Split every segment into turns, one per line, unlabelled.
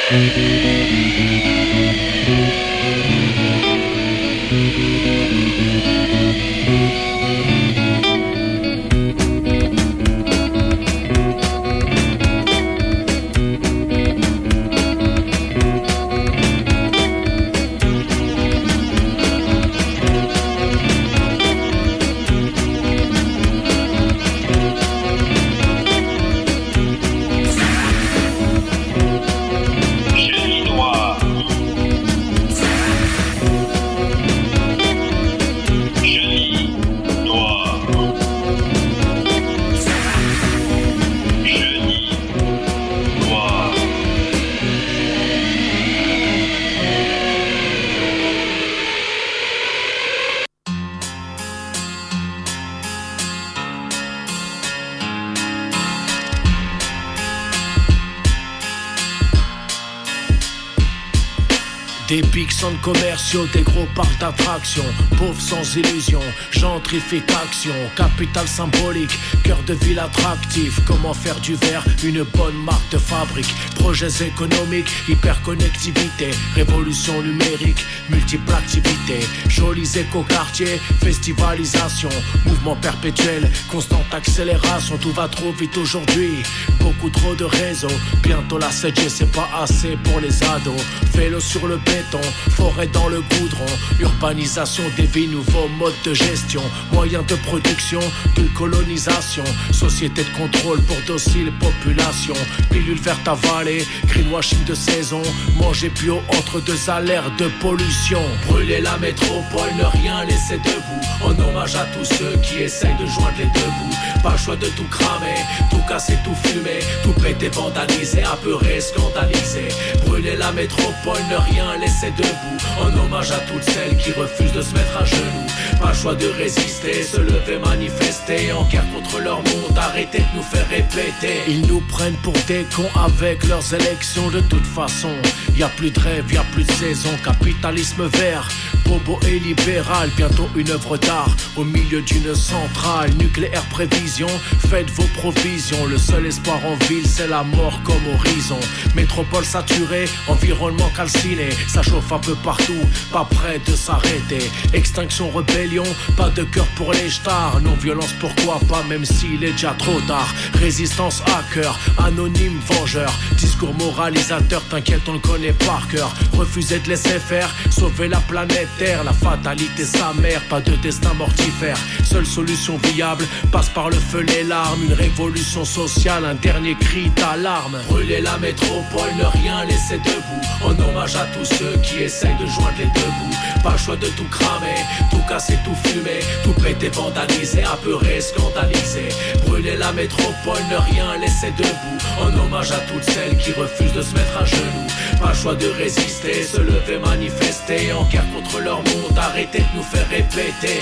Des pics centres commerciaux, des gros parcs d'attractions, pauvres sans illusion, gentrification, capitale symbolique, cœur de ville attractif. Comment faire du verre une bonne marque de fabrique? Projets économiques, hyperconnectivité, révolution numérique, multiples activités, jolis écoquartiers, festivalisation, mouvement perpétuel, constante accélération. Tout va trop vite aujourd'hui, beaucoup trop de réseaux. Bientôt la 7G, c'est pas assez pour les ados. Vélo sur le béton, forêt dans le goudron, urbanisation des villes, nouveaux modes de gestion, moyens de production, de colonisation, société de contrôle pour docile population, pilule verte avalée, greenwashing de saison, manger bio entre deux alertes de pollution. Brûler la métropole, ne rien laisser debout, en hommage à tous ceux qui essayent de joindre les deux bouts. Pas le choix de tout cramer, tout casser, tout fumer, tout péter, vandaliser, apeurer, scandaliser. Brûler la métropole, ne rien laisser debout, en hommage à toutes celles qui refusent de se mettre à genoux. Pas le choix de résister, se lever, manifester, en guerre contre leur monde, arrêtez de nous faire répéter. Ils nous prennent pour des cons avec leurs élections. De toute façon, y a plus de rêve, y a plus de saison. Capitalisme vert, bobo et libéral, bientôt une œuvre d'art au milieu d'une centrale nucléaire. Prévision, faites vos provisions. Le seul espoir en ville, c'est la mort comme horizon. Métropole saturée, environnement calciné, ça chauffe un peu partout, pas prêt de s'arrêter. Extinction, rébellion, pas de cœur pour les stars. Non-violence, pourquoi pas, même s'il est déjà trop tard. Résistance, hacker, anonyme, vengeur. Discours moralisateur, t'inquiète, on le connaît par cœur. Refuser de laisser faire, sauver la planète Terre. La fatalité, sa mère, pas de destin mortifère. Seule solution viable, passe par le feu, les larmes. Une révolution sociale, un dernier cri d'alarme. Brûler la métropole, ne rien laisser debout, en hommage à tous ceux qui essayent de joindre les deux bouts. Pas le choix de tout cramer, tout casser, tout fumer, tout péter, vandaliser, apeurer, scandaliser. Brûler la métropole, ne rien laisser debout, en hommage à toutes celles qui refusent de se mettre à genoux. Pas le choix de résister, se lever, manifester, en guerre contre leur monde, arrêtez de nous faire répéter.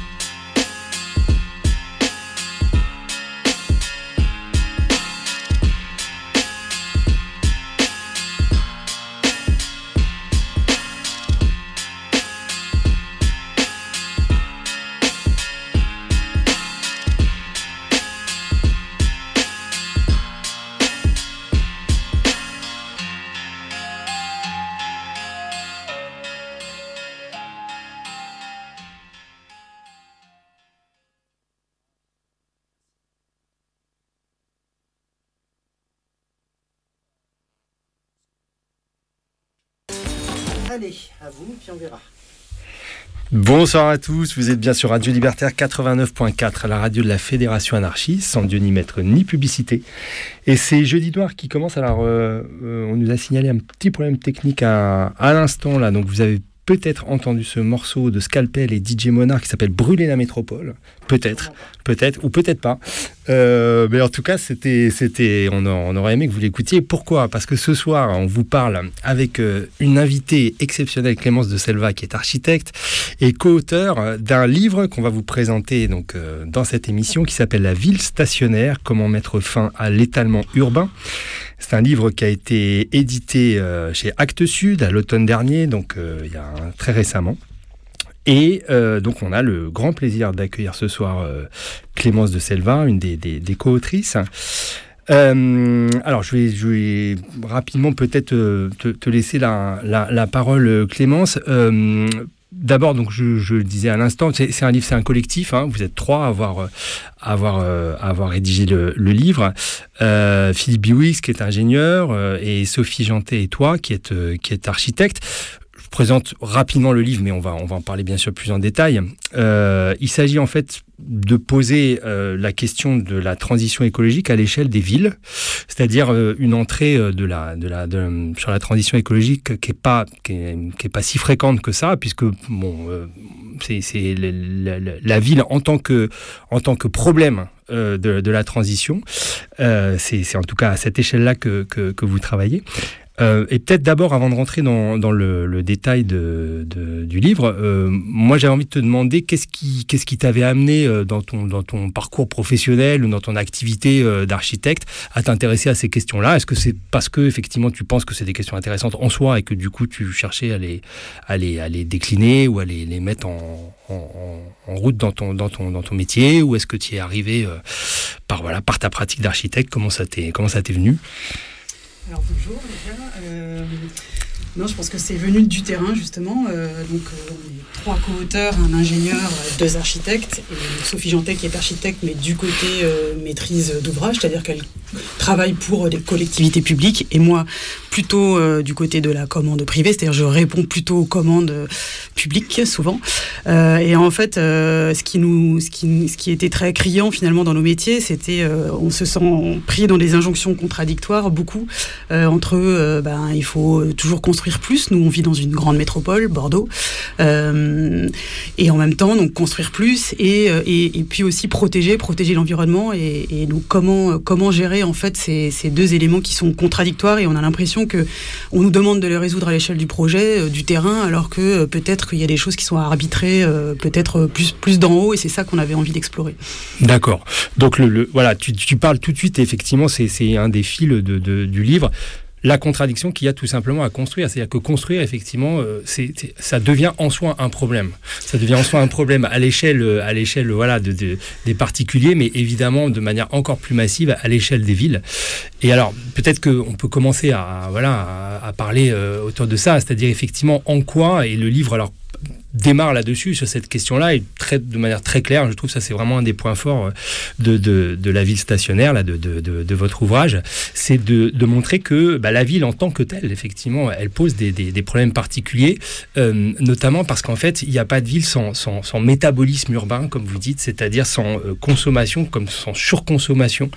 Allez, à vous, puis on verra.
Bonsoir à tous, vous êtes bien sur Radio Libertaire 89.4, la radio de la Fédération Anarchiste, sans Dieu ni maître ni publicité. Et c'est Jeudi Noir qui commence. Alors, on nous a signalé un petit problème technique à l'instant là, donc vous avez peut-être entendu ce morceau de Scalpel et DJ Monarch qui s'appelle Brûler la métropole. Peut-être, ou peut-être pas. Mais en tout cas, on aurait aimé que vous l'écoutiez. Pourquoi ? Parce que ce soir, on vous parle avec une invitée exceptionnelle, Clémence de Selva, qui est architecte et co-auteur d'un livre qu'on va vous présenter donc, dans cette émission qui s'appelle La ville stationnaire, comment mettre fin à l'étalement urbain. C'est un livre qui a été édité chez Actes Sud à l'automne dernier, donc il y a très récemment. Et donc on a le grand plaisir d'accueillir ce soir Clémence de Selva, une des co-autrices. Alors, je vais rapidement peut-être te laisser la parole, Clémence. D'abord, donc je le disais à l'instant, c'est un livre, c'est un collectif. Hein, vous êtes 3 à avoir rédigé le livre. Philippe Biwix, qui est ingénieur, et Sophie Jantet et toi, qui est architecte. Je présente rapidement le livre, mais on va en parler bien sûr plus en détail. Il s'agit en fait de poser la question de la transition écologique à l'échelle des villes, c'est-à-dire une entrée sur la transition écologique qui est pas si fréquente que ça, puisque c'est la ville en tant que problème de la transition. C'est en tout cas à cette échelle-là que vous travaillez. Et peut-être d'abord, avant de rentrer dans le détail du livre, moi j'avais envie de te demander qu'est-ce qui t'avait amené dans ton parcours professionnel ou dans ton activité d'architecte à t'intéresser à ces questions-là. Est-ce que c'est parce que effectivement tu penses que c'est des questions intéressantes en soi et que du coup tu cherchais à les décliner ou à les mettre en route dans ton métier, ou est-ce que tu y es arrivé par ta pratique d'architecte? Comment ça t'est venu?
Alors bonjour déjà. Non, je pense que c'est venu du terrain justement. On est 3 co-auteurs, un ingénieur, 2 architectes, et Sophie Jantet qui est architecte mais du côté maîtrise d'ouvrage, c'est-à-dire qu'elle travaille pour des collectivités publiques, et moi plutôt du côté de la commande privée, c'est-à-dire je réponds plutôt aux commandes publiques souvent. Et en fait, ce qui était très criant finalement dans nos métiers, c'était on se sent pris dans des injonctions contradictoires beaucoup entre il faut toujours construire plus. Nous, on vit dans une grande métropole, Bordeaux, et en même temps, donc construire plus et puis aussi protéger l'environnement. Et donc comment gérer en fait ces 2 éléments qui sont contradictoires, et on a l'impression que on nous demande de les résoudre à l'échelle du projet, du terrain, alors que peut-être qu'il y a des choses qui sont à arbitrer, peut-être plus d'en haut, et c'est ça qu'on avait envie d'explorer. D'accord. Donc voilà, tu parles tout de suite, et effectivement, c'est un des fils du livre. La contradiction qu'il y a tout simplement à construire. C'est-à-dire que construire, effectivement, ça devient en soi un problème. Ça devient en soi un problème à l'échelle voilà, des particuliers, mais évidemment de manière encore plus massive à l'échelle des villes. Et alors, peut-être qu'on peut commencer à parler autour de ça, c'est-à-dire effectivement en quoi, et le livre, alors, démarre là-dessus, sur cette question-là, et de manière très claire. Je trouve que ça, c'est vraiment un des points forts de la ville stationnaire, là, de votre ouvrage, c'est de montrer que la ville en tant que telle, effectivement, elle pose des problèmes particuliers, notamment parce qu'en fait, il n'y a pas de ville sans métabolisme urbain, comme vous dites, c'est-à-dire sans consommation, comme sans surconsommation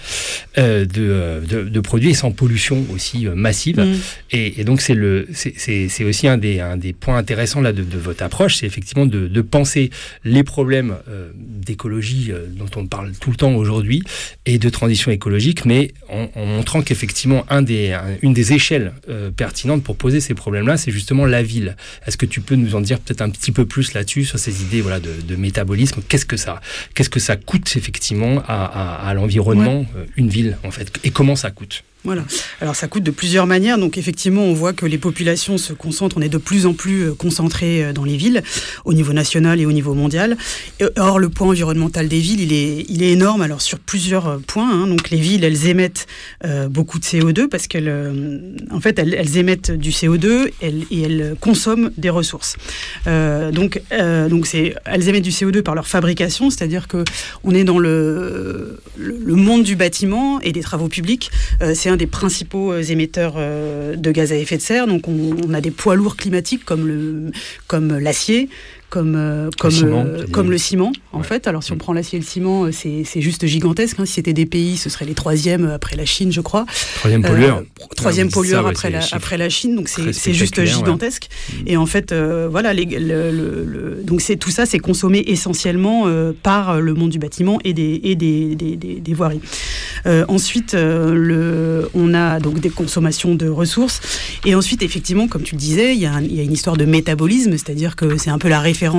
de produits, et sans pollution aussi massive. Et donc, c'est aussi un des points intéressants là, de votre approche, c'est effectivement de penser les problèmes d'écologie dont on parle tout le temps aujourd'hui, et de transition écologique, mais en montrant qu'effectivement une des échelles pertinentes pour poser ces problèmes-là, c'est justement la ville. Est-ce que tu peux nous en dire peut-être un petit peu plus là-dessus, sur ces idées voilà, de métabolisme? Qu'est-ce que ça coûte effectivement à l'environnement, une ville en fait, et comment ça coûte? Voilà. Alors ça coûte de plusieurs manières. Donc effectivement, on voit que les populations se concentrent. On est de plus en plus concentrés dans les villes, au niveau national et au niveau mondial. Or, le poids environnemental des villes, il est énorme. Alors sur plusieurs points. Hein. Donc les villes, elles émettent beaucoup de CO2 parce qu'elles émettent du CO2 et elles consomment des ressources. Donc elles émettent du CO2 par leur fabrication, c'est-à-dire que on est dans le monde du bâtiment et des travaux publics. C'est un des principaux émetteurs de gaz à effet de serre. Donc on a des poids lourds climatiques comme l'acier, comme le ciment, en fait. Alors, si on prend l'acier et le ciment, c'est juste gigantesque. Hein. Si c'était des pays, ce serait les 3e après la Chine, je crois.
3e pollueur.
3e pollueur après la Chine. Donc, c'est juste gigantesque. Ouais. Et en fait, voilà, donc tout ça, c'est consommé essentiellement par le monde du bâtiment et des voiries. Ensuite, on a donc des consommations de ressources. Et ensuite, effectivement, comme tu le disais, il y a une histoire de métabolisme, c'est-à-dire que c'est un peu la référence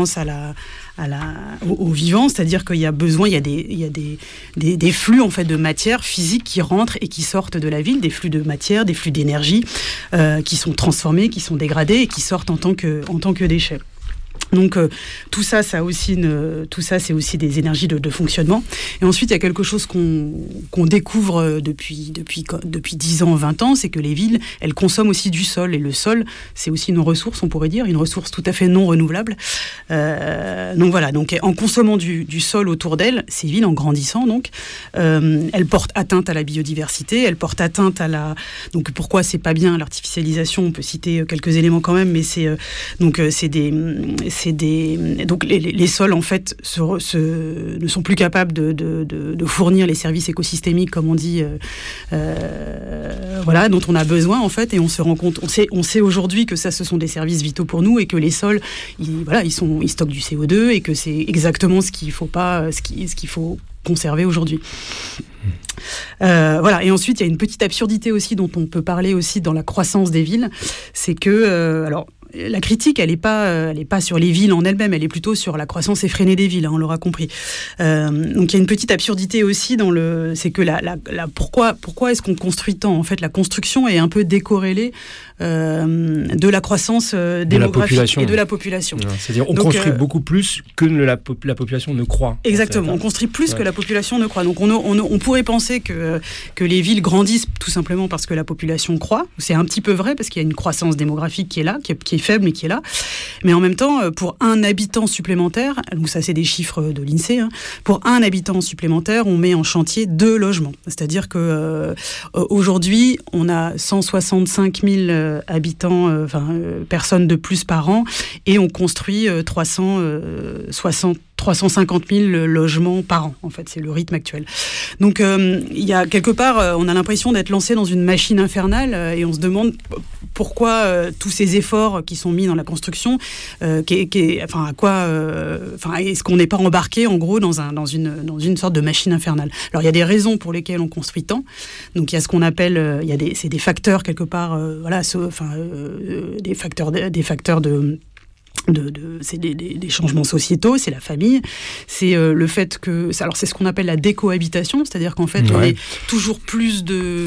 au vivant, c'est-à-dire qu'il y a besoin, il y a des flux en fait de matière physique qui rentrent et qui sortent de la ville, des flux de matière, des flux d'énergie qui sont transformés, qui sont dégradés et qui sortent en tant que déchets. Donc tout ça c'est aussi des énergies de fonctionnement. Et ensuite il y a quelque chose qu'on découvre depuis 10 ans, 20 ans, c'est que les villes, elles consomment aussi du sol. Et le sol, c'est aussi une ressource, on pourrait dire, une ressource tout à fait non renouvelable. Donc voilà, donc en consommant du sol autour d'elles, ces villes, en grandissant, donc, elles portent atteinte à la biodiversité, elles portent atteinte à la... Donc pourquoi c'est pas bien l'artificialisation? On peut citer quelques éléments quand même, mais donc les sols en fait ne sont plus capables de fournir les services écosystémiques comme on dit, voilà, dont on a besoin en fait, et on se rend compte, on sait aujourd'hui que ça, ce sont des services vitaux pour nous, et que les sols, ils stockent du CO2, et que c'est exactement ce qu'il faut conserver aujourd'hui. Voilà. Et ensuite, il y a une petite absurdité aussi dont on peut parler aussi dans la croissance des villes, c'est que la critique, elle est pas sur les villes en elles-mêmes, elle est plutôt sur la croissance effrénée des villes, on l'aura compris. Donc il y a une petite absurdité aussi c'est que pourquoi est-ce qu'on construit tant? En fait, la construction est un peu décorrélée de la croissance démographique et de la population.
C'est-à-dire on construit beaucoup plus que la population ne croit.
Exactement, on construit plus que la population ne croit. Donc on pourrait penser que les villes grandissent tout simplement parce que la population croît. C'est un petit peu vrai parce qu'il y a une croissance démographique qui est là, qui est faible mais qui est là. Mais en même temps, pour un habitant supplémentaire, donc ça c'est des chiffres de l'INSEE, pour un habitant supplémentaire, on met en chantier 2 logements. C'est-à-dire que aujourd'hui, on a 165 000 habitants, personnes de plus par an, et on construit 350 000 logements par an, en fait, c'est le rythme actuel. Donc, il y a quelque part, on a l'impression d'être lancé dans une machine infernale, et on se demande pourquoi tous ces efforts qui sont mis dans la construction, est-ce qu'on n'est pas embarqué, en gros, dans une sorte de machine infernale. Alors, il y a des raisons pour lesquelles on construit tant. Donc, il y a ce qu'on appelle, c'est des facteurs quelque part, des facteurs c'est des changements sociétaux, c'est la famille, c'est le fait que... Alors c'est ce qu'on appelle la décohabitation, c'est-à-dire qu'en fait on est toujours plus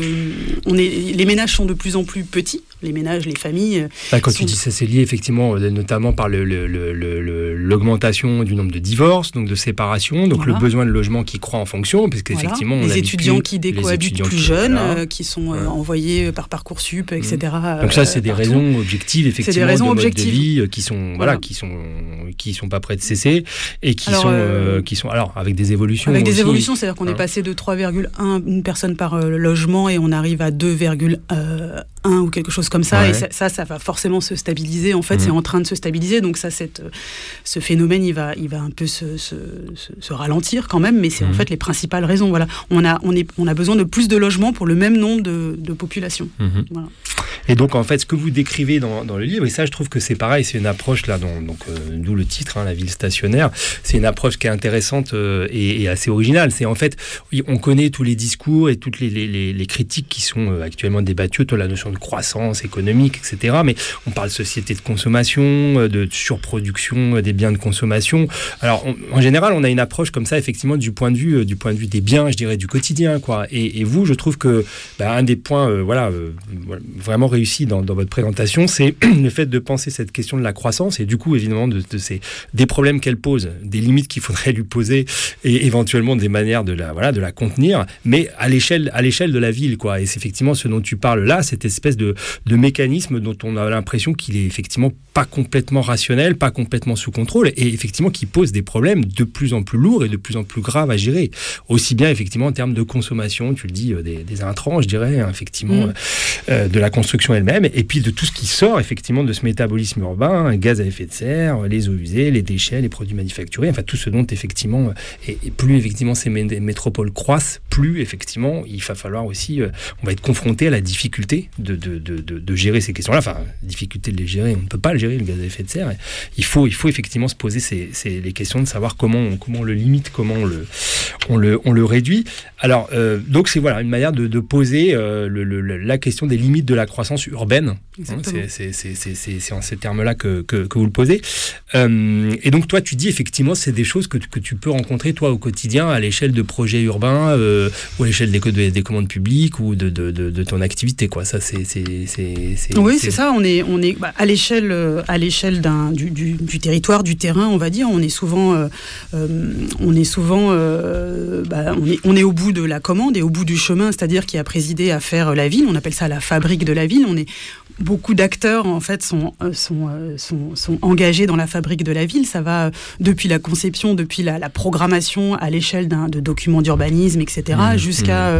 les ménages sont de plus en plus petits, les ménages, les familles...
tu dis ça, c'est lié effectivement notamment par l'augmentation du nombre de divorces, donc de séparations, donc le besoin de logement qui croît en fonction, parce qu'effectivement...
Les étudiants qui décohabitent plus jeunes, qui sont envoyés par Parcoursup, etc.
Donc ça c'est des raisons objectives, effectivement,
des raisons
de mode
objectives.
De vie qui sont... qui sont pas prêts de cesser et qui sont avec des évolutions.
Avec des évolutions, c'est-à-dire qu'on est passé de 3,1 une personne par logement et on arrive à 2,1 ou quelque chose comme ça. Et ça va forcément se stabiliser. En fait, c'est en train de se stabiliser. Donc ça, ce phénomène, il va un peu se ralentir quand même. Mais c'est en fait les principales raisons. Voilà, on a besoin de plus de logements pour le même nombre de population. Voilà.
Et donc en fait, ce que vous décrivez dans le livre, et ça, je trouve que c'est pareil, c'est une approche là, d'où le titre, la ville stationnaire. C'est une approche qui est intéressante et assez originale. C'est en fait, on connaît tous les discours et toutes les critiques qui sont actuellement débattues autour de la notion de croissance économique, etc. Mais on parle de société de consommation, de surproduction des biens de consommation. Alors, en général, on a une approche comme ça, effectivement, du point de vue des biens, je dirais, du quotidien, quoi. Et vous, je trouve que un des points, vraiment réussi dans votre présentation, c'est le fait de penser cette question de la croissance et du coup, évidemment, des problèmes qu'elle pose, des limites qu'il faudrait lui poser et éventuellement des manières de la contenir, mais à l'échelle de la ville, quoi. Et c'est effectivement ce dont tu parles là, cette espèce de mécanisme dont on a l'impression qu'il est effectivement pas complètement rationnel, pas complètement sous contrôle et effectivement qui pose des problèmes de plus en plus lourds et de plus en plus graves à gérer. Aussi bien effectivement en termes de consommation, tu le dis, des intrants, je dirais, effectivement, de la construction elle-même, et puis de tout ce qui sort effectivement de ce métabolisme urbain, gaz à effet de serre, les eaux usées, les déchets, les produits manufacturés, enfin tout ce dont effectivement, et plus effectivement ces métropoles croissent, plus effectivement il va falloir aussi, on va être confronté à la difficulté de gérer ces questions-là, enfin difficulté de les gérer, on ne peut pas le gérer, le gaz à effet de serre, il faut effectivement se poser les questions de savoir comment on le limite, comment on le réduit. Alors donc c'est une manière de poser la question des limites de la croissance croissance urbaine. C'est en ces termes-là que vous le posez. Et donc, toi, tu dis effectivement, c'est des choses que tu peux rencontrer, toi, au quotidien, à l'échelle de projets urbains ou à l'échelle des commandes publiques ou de ton activité, quoi. Ça,
Oui, c'est ça. On est à l'échelle du territoire, du terrain, on va dire. On est souvent on est au bout de la commande et au bout du chemin, c'est-à-dire qui a présidé à faire la ville. On appelle ça la fabrique de la ville. Beaucoup d'acteurs en fait sont engagés dans la fabrique de la ville. Ça va depuis la conception, depuis la programmation à l'échelle de documents d'urbanisme, etc., jusqu'à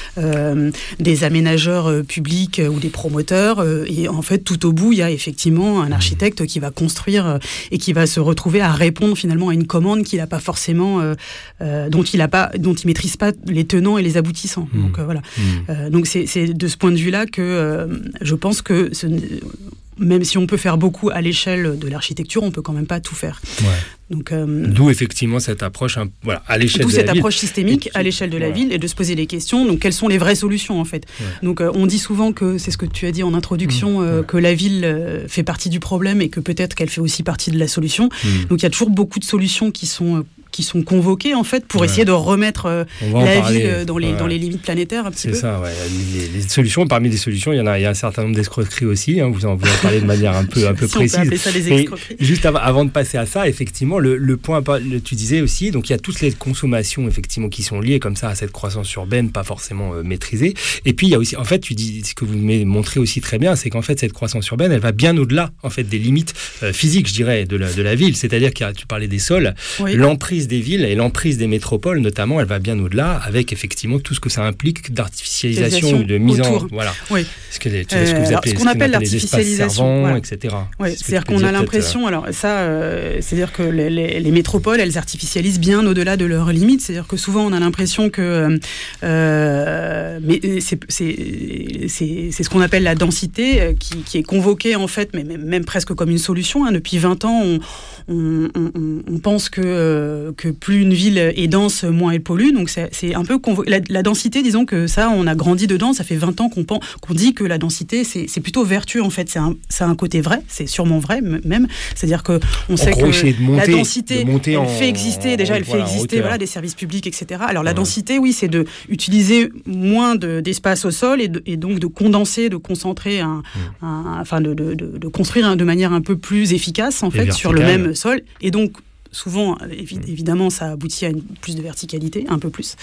des aménageurs publics ou des promoteurs. Et en fait, tout au bout, il y a effectivement un architecte qui va construire et qui va se retrouver à répondre finalement à une commande qu'il n'a pas forcément, dont il maîtrise pas les tenants et les aboutissants. Donc voilà. Donc c'est de ce point de vue-là que je pense que même si on peut faire beaucoup à l'échelle de l'architecture, on peut quand même pas tout faire. Ouais. Donc,
d'où effectivement cette approche à l'échelle de la ville. D'où
cette approche systémique à l'échelle de la ville et de se poser des questions. Donc, quelles sont les vraies solutions en fait ? Donc, on dit souvent que, c'est ce que tu as dit en introduction, que la ville fait partie du problème et que peut-être qu'elle fait aussi partie de la solution. Donc, il y a toujours beaucoup de solutions qui sont convoquées en fait pour essayer de remettre la ville dans les limites planétaires un petit peu.
C'est ça, ouais. Les solutions, parmi les solutions, il y a un certain nombre d'escroqueries aussi. Vous en parlez de manière un peu précise.
On peut appeler ça des escroqueries.
Juste avant de passer à ça, effectivement, le point, tu disais aussi, donc il y a toutes les consommations effectivement qui sont liées comme ça à cette croissance urbaine pas forcément maîtrisée. Et puis il y a aussi, en fait, tu dis ce que vous montrez aussi très bien, c'est qu'en fait cette croissance urbaine, elle va bien au-delà en fait des limites physiques, je dirais, de la ville. C'est-à-dire tu parlais des sols, l'emprise des villes et l'emprise des métropoles, notamment, elle va bien au-delà avec effectivement tout ce que ça implique d'artificialisation, de mise en voilà. Oui. Ce
qu'on appelle l'artificialisation,
etc.
Oui, c'est-à-dire qu'on a l'impression, alors ça, c'est-à-dire que les métropoles, elles artificialisent bien au-delà de leurs limites. C'est-à-dire que souvent, on a l'impression que... mais c'est ce qu'on appelle la densité qui est convoquée, en fait, mais même presque comme une solution. Depuis 20 ans, on pense que plus une ville est dense, moins elle pollue. Donc, c'est un peu... La densité, disons que ça, on a grandi dedans. Ça fait 20 ans qu'on dit que la densité, c'est plutôt vertueux, en fait. Ça a un côté vrai. C'est sûrement vrai, même. C'est-à-dire qu'on sait que la densité, elle fait exister des services publics, etc. Alors la densité, oui, c'est de utiliser moins d'espace au sol et donc de condenser, de concentrer, de construire de manière un peu plus efficace en fait sur le même sol. Et donc souvent, évidemment, ça aboutit à plus de verticalité, un peu plus.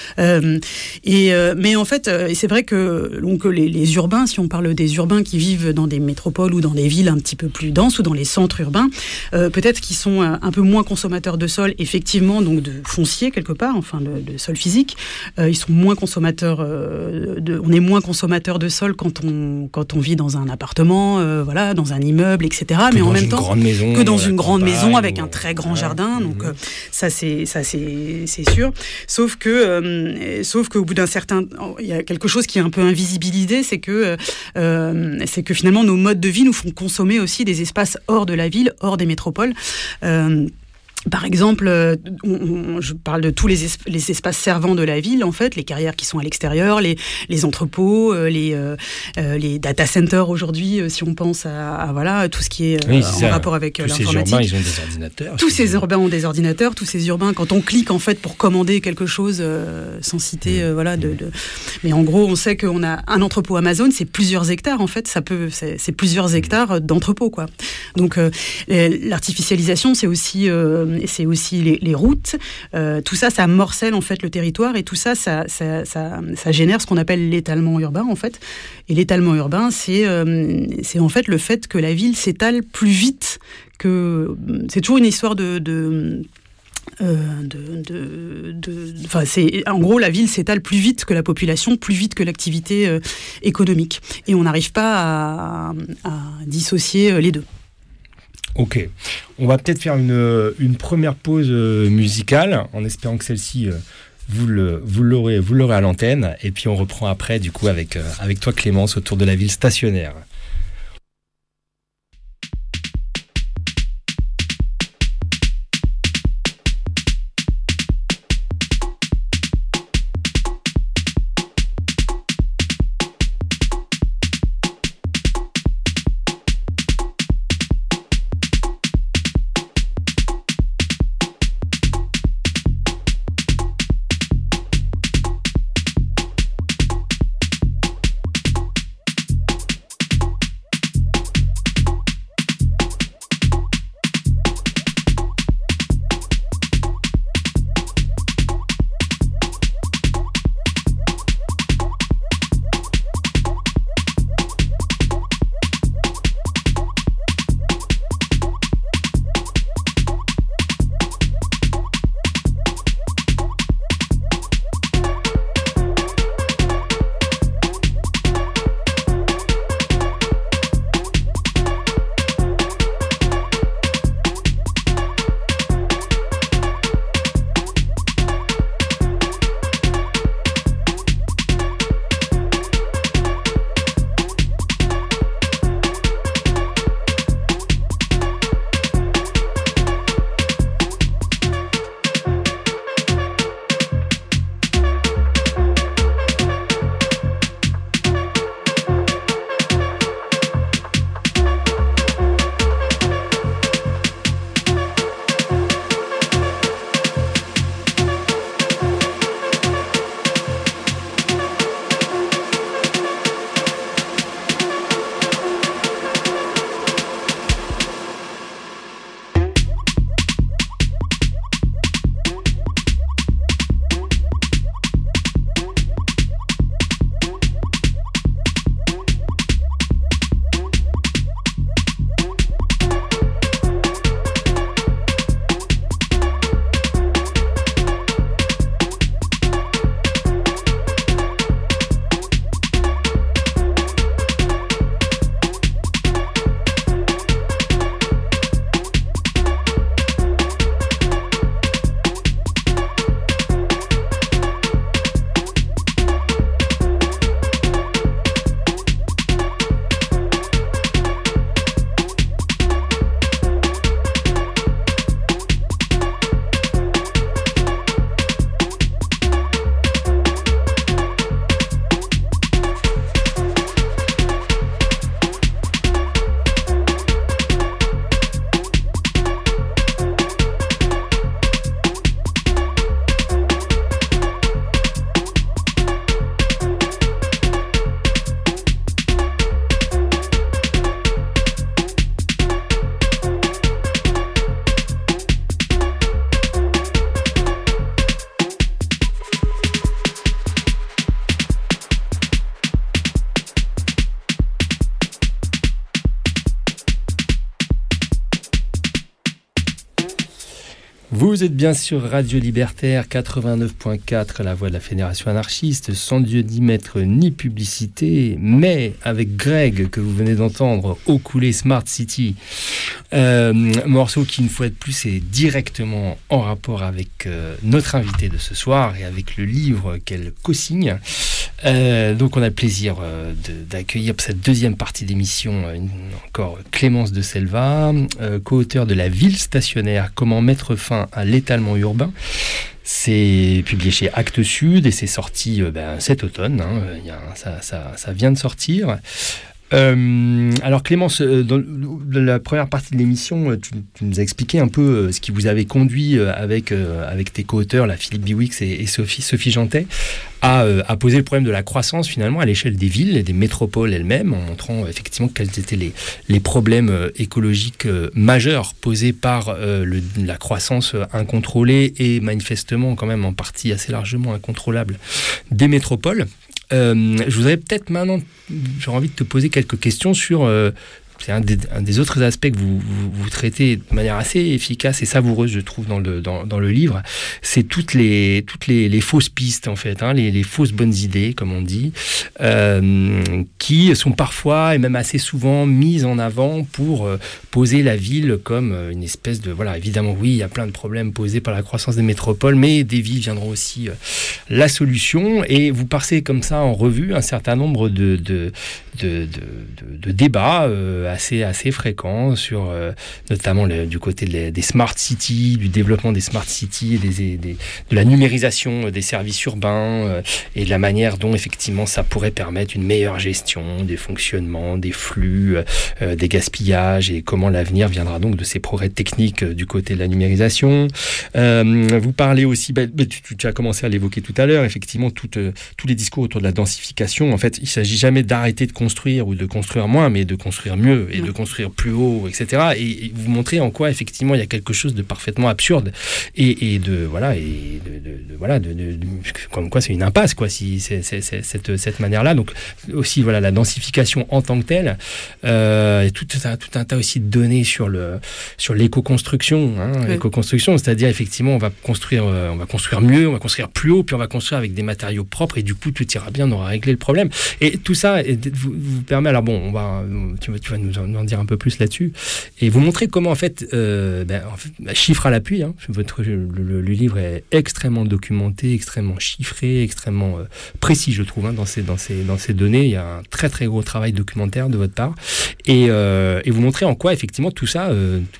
Mais en fait, c'est vrai que donc, les urbains, si on parle des urbains qui vivent dans des métropoles ou dans des villes un petit peu plus denses ou dans les centres urbains, peut-être qu'ils sont un peu moins consommateurs de sol, effectivement, donc de foncier quelque part, enfin de sol physique. Ils sont moins consommateurs on est moins consommateur de sol quand on vit dans un appartement, dans un immeuble, etc. Mais en même temps que dans une grande maison avec un très grand jardin, donc ça c'est sûr. Sauf que au bout d'un certain, il y a quelque chose qui est un peu invisibilisé, c'est que finalement nos modes de vie nous font consommer aussi des espaces hors de la ville, hors des métropoles. Par exemple, je parle de tous les espaces servants de la ville, en fait, les carrières qui sont à l'extérieur, les entrepôts, les data centers aujourd'hui, si on pense à tout ce qui est en rapport avec l'informatique.
Tous ces urbains, ils ont des ordinateurs.
Tous ces urbains ont des ordinateurs, tous ces urbains, quand on clique en fait pour commander quelque chose, sans citer, mais en gros, on sait qu'on a un entrepôt Amazon, c'est plusieurs hectares, en fait, c'est plusieurs hectares d'entrepôts, quoi. Donc, l'artificialisation, c'est aussi les routes, tout ça, ça morcelle en fait le territoire et tout ça génère ce qu'on appelle l'étalement urbain en fait. Et l'étalement urbain, c'est en fait le fait que la ville s'étale plus vite que... C'est toujours une histoire en gros, la ville s'étale plus vite que la population, plus vite que l'activité économique. Et on n'arrive pas à dissocier les deux.
Ok, on va peut-être faire une première pause musicale, en espérant que celle-ci, vous l'aurez à l'antenne, et puis on reprend après, du coup, avec toi Clémence, autour de la ville stationnaire. Vous êtes bien sur Radio Libertaire 89.4, la voix de la Fédération anarchiste, sans Dieu ni maître ni publicité, mais avec Greg, que vous venez d'entendre, au coulé Smart City. Morceau qui, une fois de plus, est directement en rapport avec notre invité de ce soir et avec le livre qu'elle co-signe. Donc on a le plaisir d'accueillir pour cette deuxième partie d'émission encore Clémence de Selva, co-auteur de La ville stationnaire, comment mettre fin à l'étalement urbain. C'est publié chez Actes Sud et c'est sorti cet automne. Ça vient de sortir. Alors Clémence, dans la première partie de l'émission, tu nous as expliqué un peu ce qui vous avait conduit avec tes co-auteurs, là, Philippe Biwix et Sophie Jantet, à poser le problème de la croissance finalement à l'échelle des villes et des métropoles elles-mêmes, en montrant effectivement quels étaient les problèmes écologiques majeurs posés par la croissance incontrôlée et manifestement quand même en partie assez largement incontrôlable des métropoles. Je voudrais peut-être maintenant, j'aurais envie de te poser quelques questions sur c'est un des autres aspects que vous traitez de manière assez efficace et savoureuse, je trouve, dans le livre. C'est toutes les fausses pistes, en fait, les fausses bonnes idées, comme on dit, qui sont parfois et même assez souvent mises en avant pour poser la ville comme une espèce de... Voilà, évidemment, oui, il y a plein de problèmes posés par la croissance des métropoles, mais des villes viendront aussi la solution. Et vous passez comme ça en revue un certain nombre de débats assez fréquents sur notamment du côté des smart cities, du développement des smart cities et de la numérisation des services urbains et de la manière dont effectivement ça pourrait permettre une meilleure gestion des fonctionnements, des flux, des gaspillages et comment l'avenir viendra donc de ces progrès techniques du côté de la numérisation. Vous parlez aussi, tu as commencé à l'évoquer tout à l'heure, effectivement tous les discours autour de la densification. En fait, il ne s'agit jamais d'arrêter de construire ou de construire moins, mais de construire mieux et de construire plus haut, etc. Et vous montrez en quoi effectivement il y a quelque chose de parfaitement absurde comme quoi c'est une impasse, quoi, si c'est cette manière-là. Donc aussi la densification en tant que telle, et tout un tas aussi de données sur l'éco-construction, l'éco-construction, c'est-à-dire effectivement on va construire mieux, on va construire plus haut, puis on va construire avec des matériaux propres et du coup tout ira bien, on aura réglé le problème. Et tout ça vous permet, alors bon, tu vas nous en dire un peu plus là-dessus, et vous montrer comment en fait, chiffres à l'appui, le livre est extrêmement documenté, extrêmement chiffré, extrêmement précis, je trouve, dans ces données. Il y a un très très gros travail documentaire de votre part, et vous montrer en quoi effectivement tout ça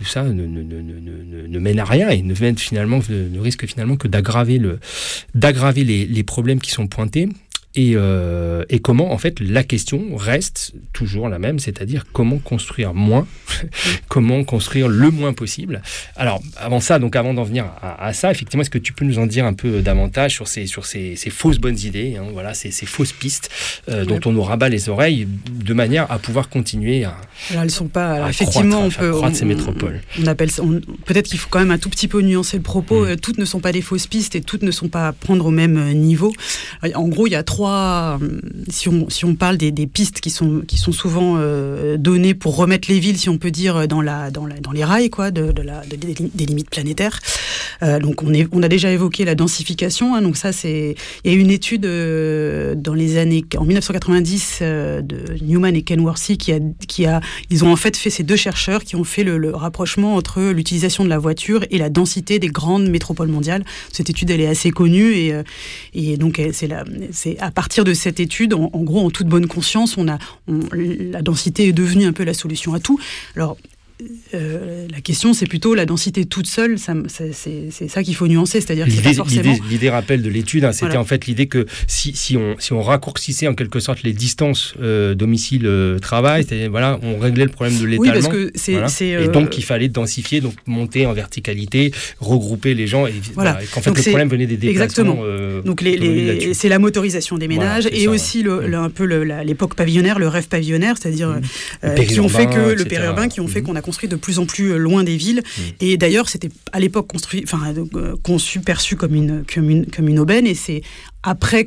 ne mène à rien et ne risque finalement que d'aggraver les problèmes qui sont pointés. Et comment, en fait, la question reste toujours la même, c'est-à-dire comment construire moins, comment construire le moins possible. Alors, avant d'en venir à ça, effectivement, est-ce que tu peux nous en dire un peu davantage sur ces fausses bonnes idées, ces fausses pistes dont on nous rabat les oreilles, de manière à pouvoir continuer à...
Alors, elles sont pas... Alors, effectivement, on peut
croître ces métropoles.
On appelle ça, peut-être qu'il faut quand même un tout petit peu nuancer le propos. Toutes ne sont pas des fausses pistes et toutes ne sont pas à prendre au même niveau. En gros, il y a trois... Si on parle des pistes qui sont souvent données pour remettre les villes, si on peut dire, dans les rails, quoi, des limites planétaires. Donc on a déjà évoqué la densification. Donc ça, il y a une étude en 1990 de Newman et Kenworthy ils ont en fait ces deux chercheurs qui ont fait le rapprochement entre l'utilisation de la voiture et la densité des grandes métropoles mondiales. Cette étude, elle est assez connue et donc c'est à partir de cette étude, en gros, en toute bonne conscience, la densité est devenue un peu la solution à tout. Alors, la question, c'est plutôt la densité toute seule, c'est ça qu'il faut nuancer, c'est-à-dire que c'est pas forcément...
L'idée rappel de l'étude, c'était en fait l'idée que si on raccourcissait en quelque sorte les distances domicile-travail, on réglait le problème de l'étalement.
Oui, parce que
et donc il fallait densifier, donc monter en verticalité, regrouper les gens, et qu'en fait donc le problème venait des déplacements.
Exactement. Donc c'est la motorisation des ménages et aussi un peu l'époque pavillonnaire, le rêve pavillonnaire, c'est-à-dire qui ont fait que le périurbain, qui ont fait qu'on a construit de plus en plus loin des villes. Et d'ailleurs, c'était à l'époque perçu comme une aubaine. Et c'est après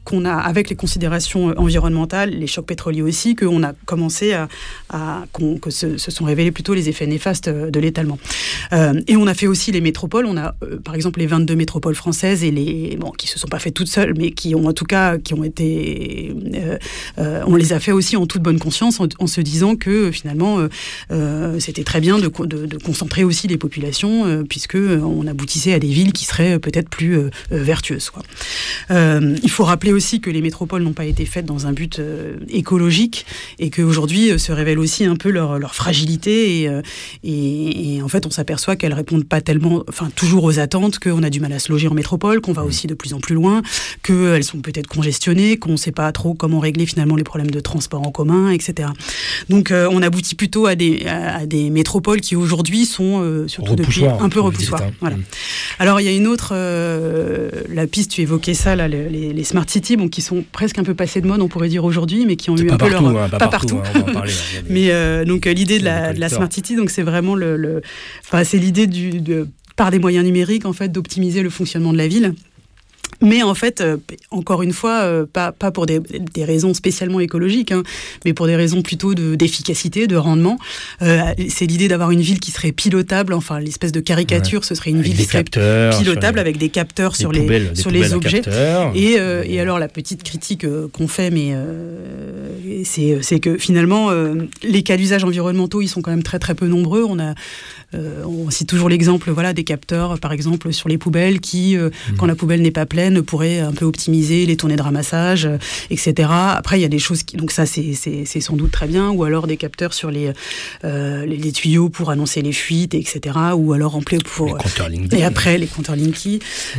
qu'on a, avec les considérations environnementales, les chocs pétroliers aussi, qu'on a commencé que se sont révélés plutôt les effets néfastes de l'étalement. Et on a fait aussi les métropoles. On a, par exemple, les 22 métropoles françaises qui se sont pas faites toutes seules, mais qui ont été, on les a fait aussi en toute bonne conscience, en se disant que finalement, c'était très bien de concentrer aussi les populations, puisque on aboutissait à des villes qui seraient peut-être plus vertueuses, quoi. Il faut rappeler aussi que les métropoles n'ont pas été faites dans un but écologique, et qu'aujourd'hui se révèle aussi un peu leur fragilité, et en fait on s'aperçoit qu'elles répondent pas tellement, toujours aux attentes, qu'on a du mal à se loger en métropole, qu'on va aussi de plus en plus loin, qu'elles sont peut-être congestionnées, qu'on ne sait pas trop comment régler finalement les problèmes de transport en commun, etc. Donc on aboutit plutôt à des métropoles qui aujourd'hui sont surtout depuis un peu repoussoirs. Voilà. Alors il y a une autre, la piste, tu évoquais ça, là, les smart cities, qui sont presque un peu passées de mode, on pourrait dire aujourd'hui, mais qui ont eu un peu leur...
Pas partout, on va en parler.
Mais donc l'idée de la smart city, donc c'est vraiment c'est l'idée par des moyens numériques en fait d'optimiser le fonctionnement de la ville. Mais en fait, encore une fois, pas pour des raisons spécialement écologiques, mais pour des raisons plutôt d'efficacité, de rendement. C'est l'idée d'avoir une ville qui serait pilotable, l'espèce de caricature, ce serait une ville qui serait pilotable avec des capteurs sur les objets. Et alors la petite critique qu'on fait, mais c'est que finalement, les cas d'usage environnementaux, ils sont quand même très très peu nombreux. On cite toujours l'exemple des capteurs, par exemple, sur les poubelles qui, quand la poubelle n'est pas pleine, pourraient un peu optimiser les tournées de ramassage, etc. Après, il y a des choses donc ça, c'est sans doute très bien, ou alors des capteurs sur les tuyaux pour annoncer les fuites, etc. Ou alors pour...
Les compteurs Linky.
Et après, les compteurs Linky.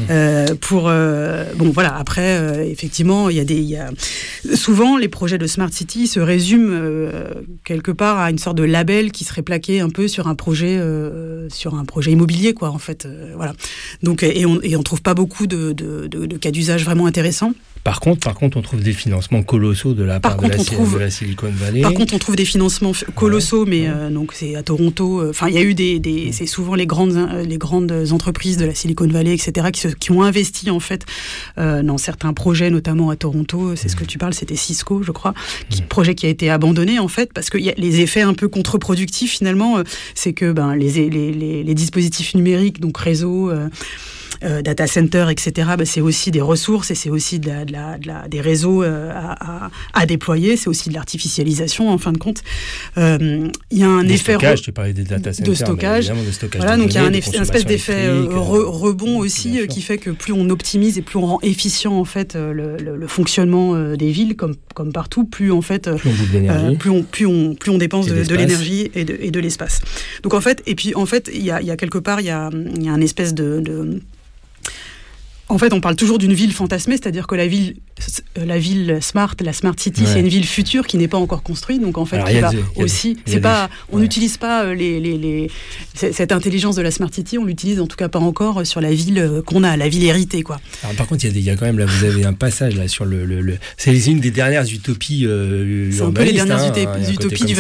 Après, effectivement, souvent, les projets de Smart City se résument quelque part à une sorte de label qui serait plaqué un peu sur un projet immobilier, quoi, en fait. Voilà. Donc, et on trouve pas beaucoup de cas d'usage vraiment intéressants.
Par contre, on trouve des financements colossaux de la part de la Silicon Valley.
Par contre, on trouve des financements colossaux, mais donc c'est à Toronto. Il y a eu c'est souvent les grandes entreprises de la Silicon Valley, etc., qui ont investi en fait dans certains projets, notamment à Toronto. C'est ce que tu parles, c'était Cisco, je crois, projet qui a été abandonné en fait parce qu'il y a les effets un peu contre-productifs finalement. C'est que les dispositifs numériques, donc réseau. Data center, etc. C'est aussi des ressources et c'est aussi des réseaux à déployer. C'est aussi de l'artificialisation en fin de compte. Il y a un effet
stockage. Tu parlais des data centers,
de stockage.
Voilà,
donc il y a un espèce d'effet rebond aussi qui fait que plus on optimise et plus on rend efficient en fait le fonctionnement des villes comme partout, plus en fait plus on dépense de l'énergie et de l'espace. Donc en fait il y a quelque part il y a un espèce de En fait, on parle toujours d'une ville fantasmée, c'est-à-dire que la ville smart, la smart city, c'est une ville future qui n'est pas encore construite. Donc en fait, on n'utilise pas cette intelligence de la smart city, on l'utilise en tout cas pas encore sur la ville qu'on a, la ville héritée, quoi.
Alors par contre, il y a quand même là, vous avez un passage là sur c'est une des dernières utopies urbanistes.
C'est un peu les dernières utopies du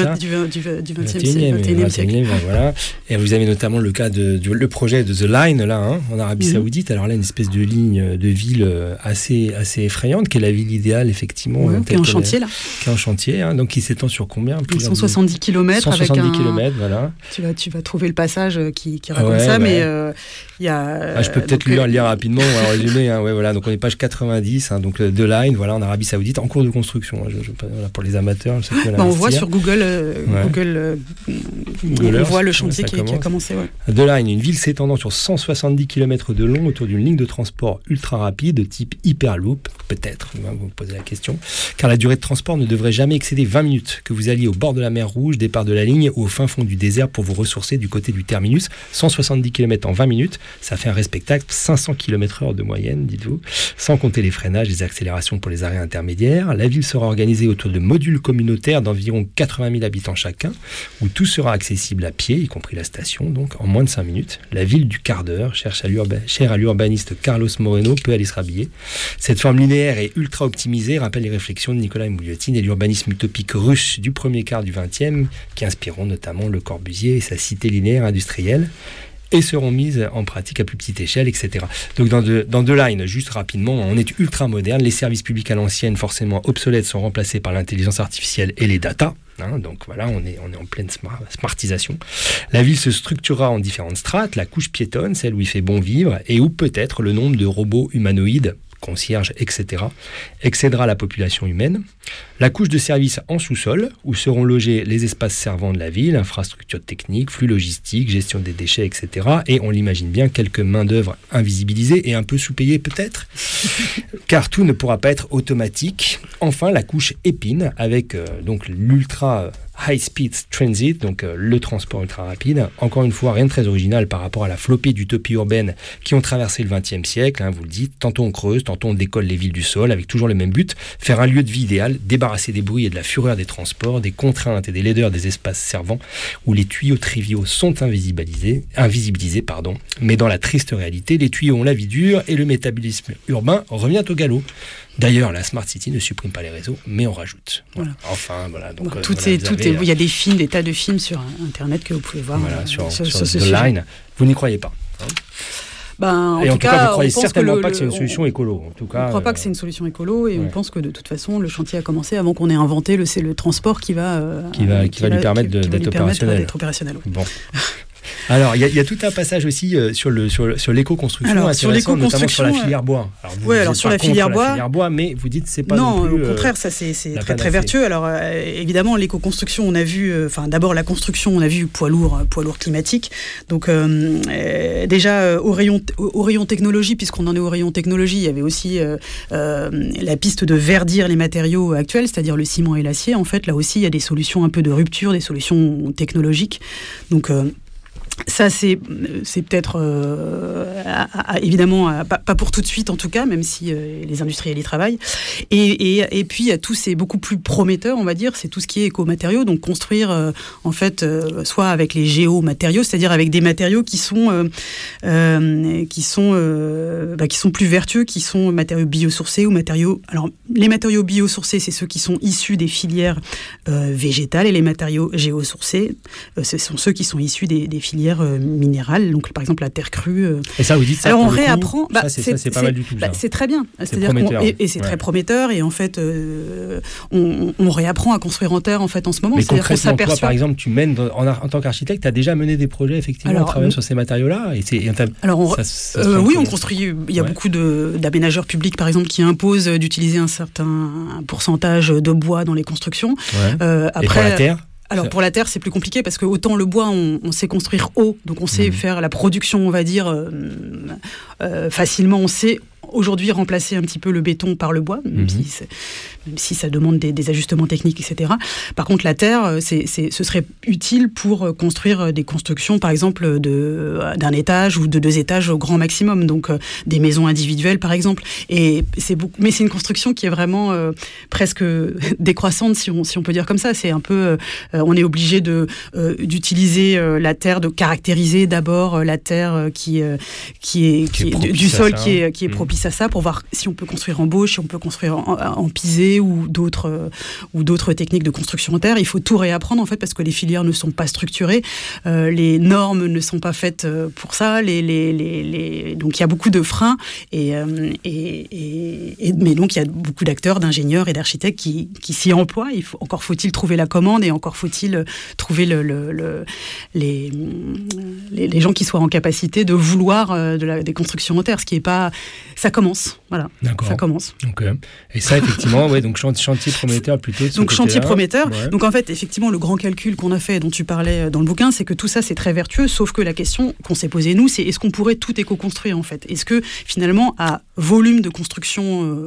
21e siècle.
Voilà. Et vous avez notamment le cas le projet de The Line là, en Arabie Saoudite. Alors là, une espèce de ligne de ville assez effrayante, qui est la ville idéale, effectivement.
Qui est en chantier, là.
Qui est en chantier, donc qui s'étend sur combien?
170 km.
170 km, voilà.
Tu vas trouver le passage qui raconte ça, mais il y a...
je peux peut-être le lire rapidement, on va résumer. Voilà, donc on est page 90, donc The Line, voilà, en Arabie Saoudite, en cours de construction. Pour les amateurs,
on voit sur Google, on voit le chantier qui a commencé.
The Line, une ville s'étendant sur 170 km de long autour d'une ligne de transport ultra rapide de type Hyperloop, peut-être, vous me posez la question, car la durée de transport ne devrait jamais excéder 20 minutes, que vous alliez au bord de la mer Rouge, départ de la ligne, ou au fin fond du désert pour vous ressourcer du côté du terminus. 170 km en 20 minutes, ça fait un respectable 500 km/h de moyenne, dites-vous, sans compter les freinages, les accélérations pour les arrêts intermédiaires. La ville sera organisée autour de modules communautaires d'environ 80 000 habitants chacun, où tout sera accessible à pied, y compris la station, donc en moins de 5 minutes. La ville du quart d'heure, chère à l'urbaniste Carlos Moreno, peut aller se rhabiller. Cette forme linéaire et ultra optimisée rappelle les réflexions de Nicolas Mouliotine et l'urbanisme utopique russe du premier quart du XXe, qui inspireront notamment Le Corbusier et sa cité linéaire industrielle. et seront mises en pratique à plus petite échelle, etc. Donc dans The Line, juste rapidement, on est ultra moderne, les services publics à l'ancienne, forcément obsolètes, sont remplacés par l'intelligence artificielle et les data. Donc voilà, on est en pleine smartisation. La ville se structurera en différentes strates, la couche piétonne, celle où il fait bon vivre, et où peut-être le nombre de robots humanoïdes, concierges, etc., excédera la population humaine. La couche de services en sous-sol, où seront logés les espaces servants de la ville, infrastructures techniques, flux logistiques, gestion des déchets, etc. Et on l'imagine bien, quelques main-d'œuvre invisibilisées et un peu sous-payées peut-être, car tout ne pourra pas être automatique. Enfin, la couche épine, avec donc l'ultra High Speed Transit, donc le transport ultra rapide. Encore une fois, rien de très original par rapport à la flopée d'utopies urbaines qui ont traversé le XXe siècle, vous le dites. Tantôt on creuse, tantôt on décolle les villes du sol, avec toujours le même but, faire un lieu de vie idéal, débarrasser des bruits et de la fureur des transports, des contraintes et des laideurs des espaces servants, où les tuyaux triviaux sont invisibilisés, mais dans la triste réalité, les tuyaux ont la vie dure et le métabolisme urbain revient au galop. D'ailleurs, la Smart City ne supprime pas les réseaux, mais en rajoute. Voilà. Enfin, voilà. Donc,
il y a des films, des tas de films sur Internet que vous pouvez voir
sur The Line. Vous n'y croyez pas
en
tout cas, vous ne croyez certainement pas que c'est une solution écolo. En tout cas,
on ne croit pas que c'est une solution écolo et on pense que de toute façon, le chantier a commencé avant qu'on ait inventé le transport qui va
lui permettre d'être opérationnel. Bon. Alors, il y a tout un passage aussi sur l'éco-construction, notamment sur la filière bois.
Sur la filière
bois, mais vous dites c'est pas non plus...
au contraire, ça c'est très très vertueux. Alors évidemment, l'éco-construction, on a vu, d'abord la construction, on a vu poids lourd climatique. Donc déjà au rayon technologie, puisqu'on en est au rayon technologie, il y avait aussi la piste de verdir les matériaux actuels, c'est-à-dire le ciment et l'acier. En fait, là aussi, il y a des solutions un peu de rupture, des solutions technologiques. Donc ça, c'est peut-être, évidemment, pas pour tout de suite en tout cas, même si les industriels y travaillent. Et puis, il y a tout, c'est beaucoup plus prometteur, on va dire, c'est tout ce qui est éco-matériaux, donc construire, soit avec les géomatériaux, c'est-à-dire avec des matériaux qui sont plus vertueux, qui sont matériaux biosourcés ou matériaux... Alors, les matériaux biosourcés, c'est ceux qui sont issus des filières végétales, et les matériaux géosourcés, ce sont ceux qui sont issus des filières minérales, donc par exemple la terre crue.
Et ça, vous dites ça.
Alors on réapprend.
C'est pas mal du tout.
C'est très bien. C'est-à-dire c'est très prometteur et en fait on réapprend à construire en terre en fait en ce moment.
Mais concrètement, toi par exemple, tu mènes en tant qu'architecte, tu as déjà mené des projets effectivement en travaillant sur ces matériaux-là.
Oui, on construit. Il y a beaucoup d'aménageurs publics par exemple qui imposent d'utiliser un certain pourcentage de bois dans les constructions.
Ouais. Après, et pour la terre.
Alors pour la terre, c'est plus compliqué parce que autant le bois, on sait construire haut, donc on sait faire la production, on va dire, facilement. On sait aujourd'hui remplacer un petit peu le béton par le bois, même si ça demande des ajustements techniques, etc. Par contre, la terre, ce serait utile pour construire des constructions, par exemple, d'un étage ou de 2 étages au grand maximum, donc des maisons individuelles, par exemple. Mais c'est une construction qui est vraiment presque décroissante, si on peut dire comme ça. C'est un peu... on est obligé d'utiliser la terre, de caractériser d'abord la terre qui est du sol qui est propice à ça, pour voir si on peut construire en bauge, si on peut construire en pisé ou d'autres techniques de construction en terre. Il faut tout réapprendre en fait parce que les filières ne sont pas structurées, les normes ne sont pas faites pour ça, donc il y a beaucoup de freins mais donc il y a beaucoup d'acteurs, d'ingénieurs et d'architectes qui s'y emploient. Encore faut-il trouver la commande et encore faut-il trouver les gens qui soient en capacité de vouloir des constructions en terre, ce qui est pas... Ça commence, voilà. D'accord. Ça commence.
Donc, et ça, effectivement, donc chantier prometteur plutôt.
Donc chantier prometteur. Ouais. Donc en fait, effectivement, le grand calcul qu'on a fait, dont tu parlais dans le bouquin, c'est que tout ça, c'est très vertueux, sauf que la question qu'on s'est posée, nous, c'est est-ce qu'on pourrait tout éco-construire, en fait ? Est-ce que, finalement, à volume de construction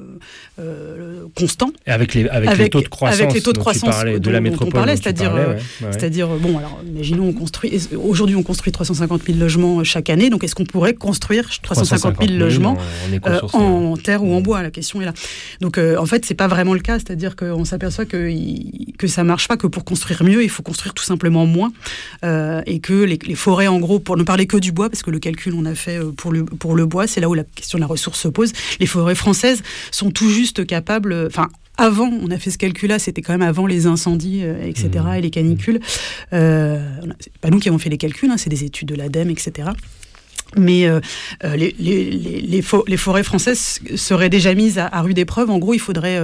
constant...
Et avec les taux de croissance, de la métropole
c'est-à-dire, bon, alors, imaginons, aujourd'hui, on construit 350 000 logements chaque année, donc est-ce qu'on pourrait construire 350 000 logements en terre ou en bois? La question est là. Donc, en fait, c'est pas vraiment le cas, c'est-à-dire qu'on s'aperçoit que ça marche pas, que pour construire mieux, il faut construire tout simplement moins, et que les forêts, en gros, pour ne parler que du bois, parce que le calcul on a fait pour le bois, c'est là où la question de la ressource se pose. Les forêts françaises sont tout juste capables, avant, on a fait ce calcul-là, c'était quand même avant les incendies, etc., et les canicules. C'est pas nous qui avons fait les calculs, c'est des études de l'ADEME, etc. Mais les forêts françaises seraient déjà mises à rude épreuve. En gros, il faudrait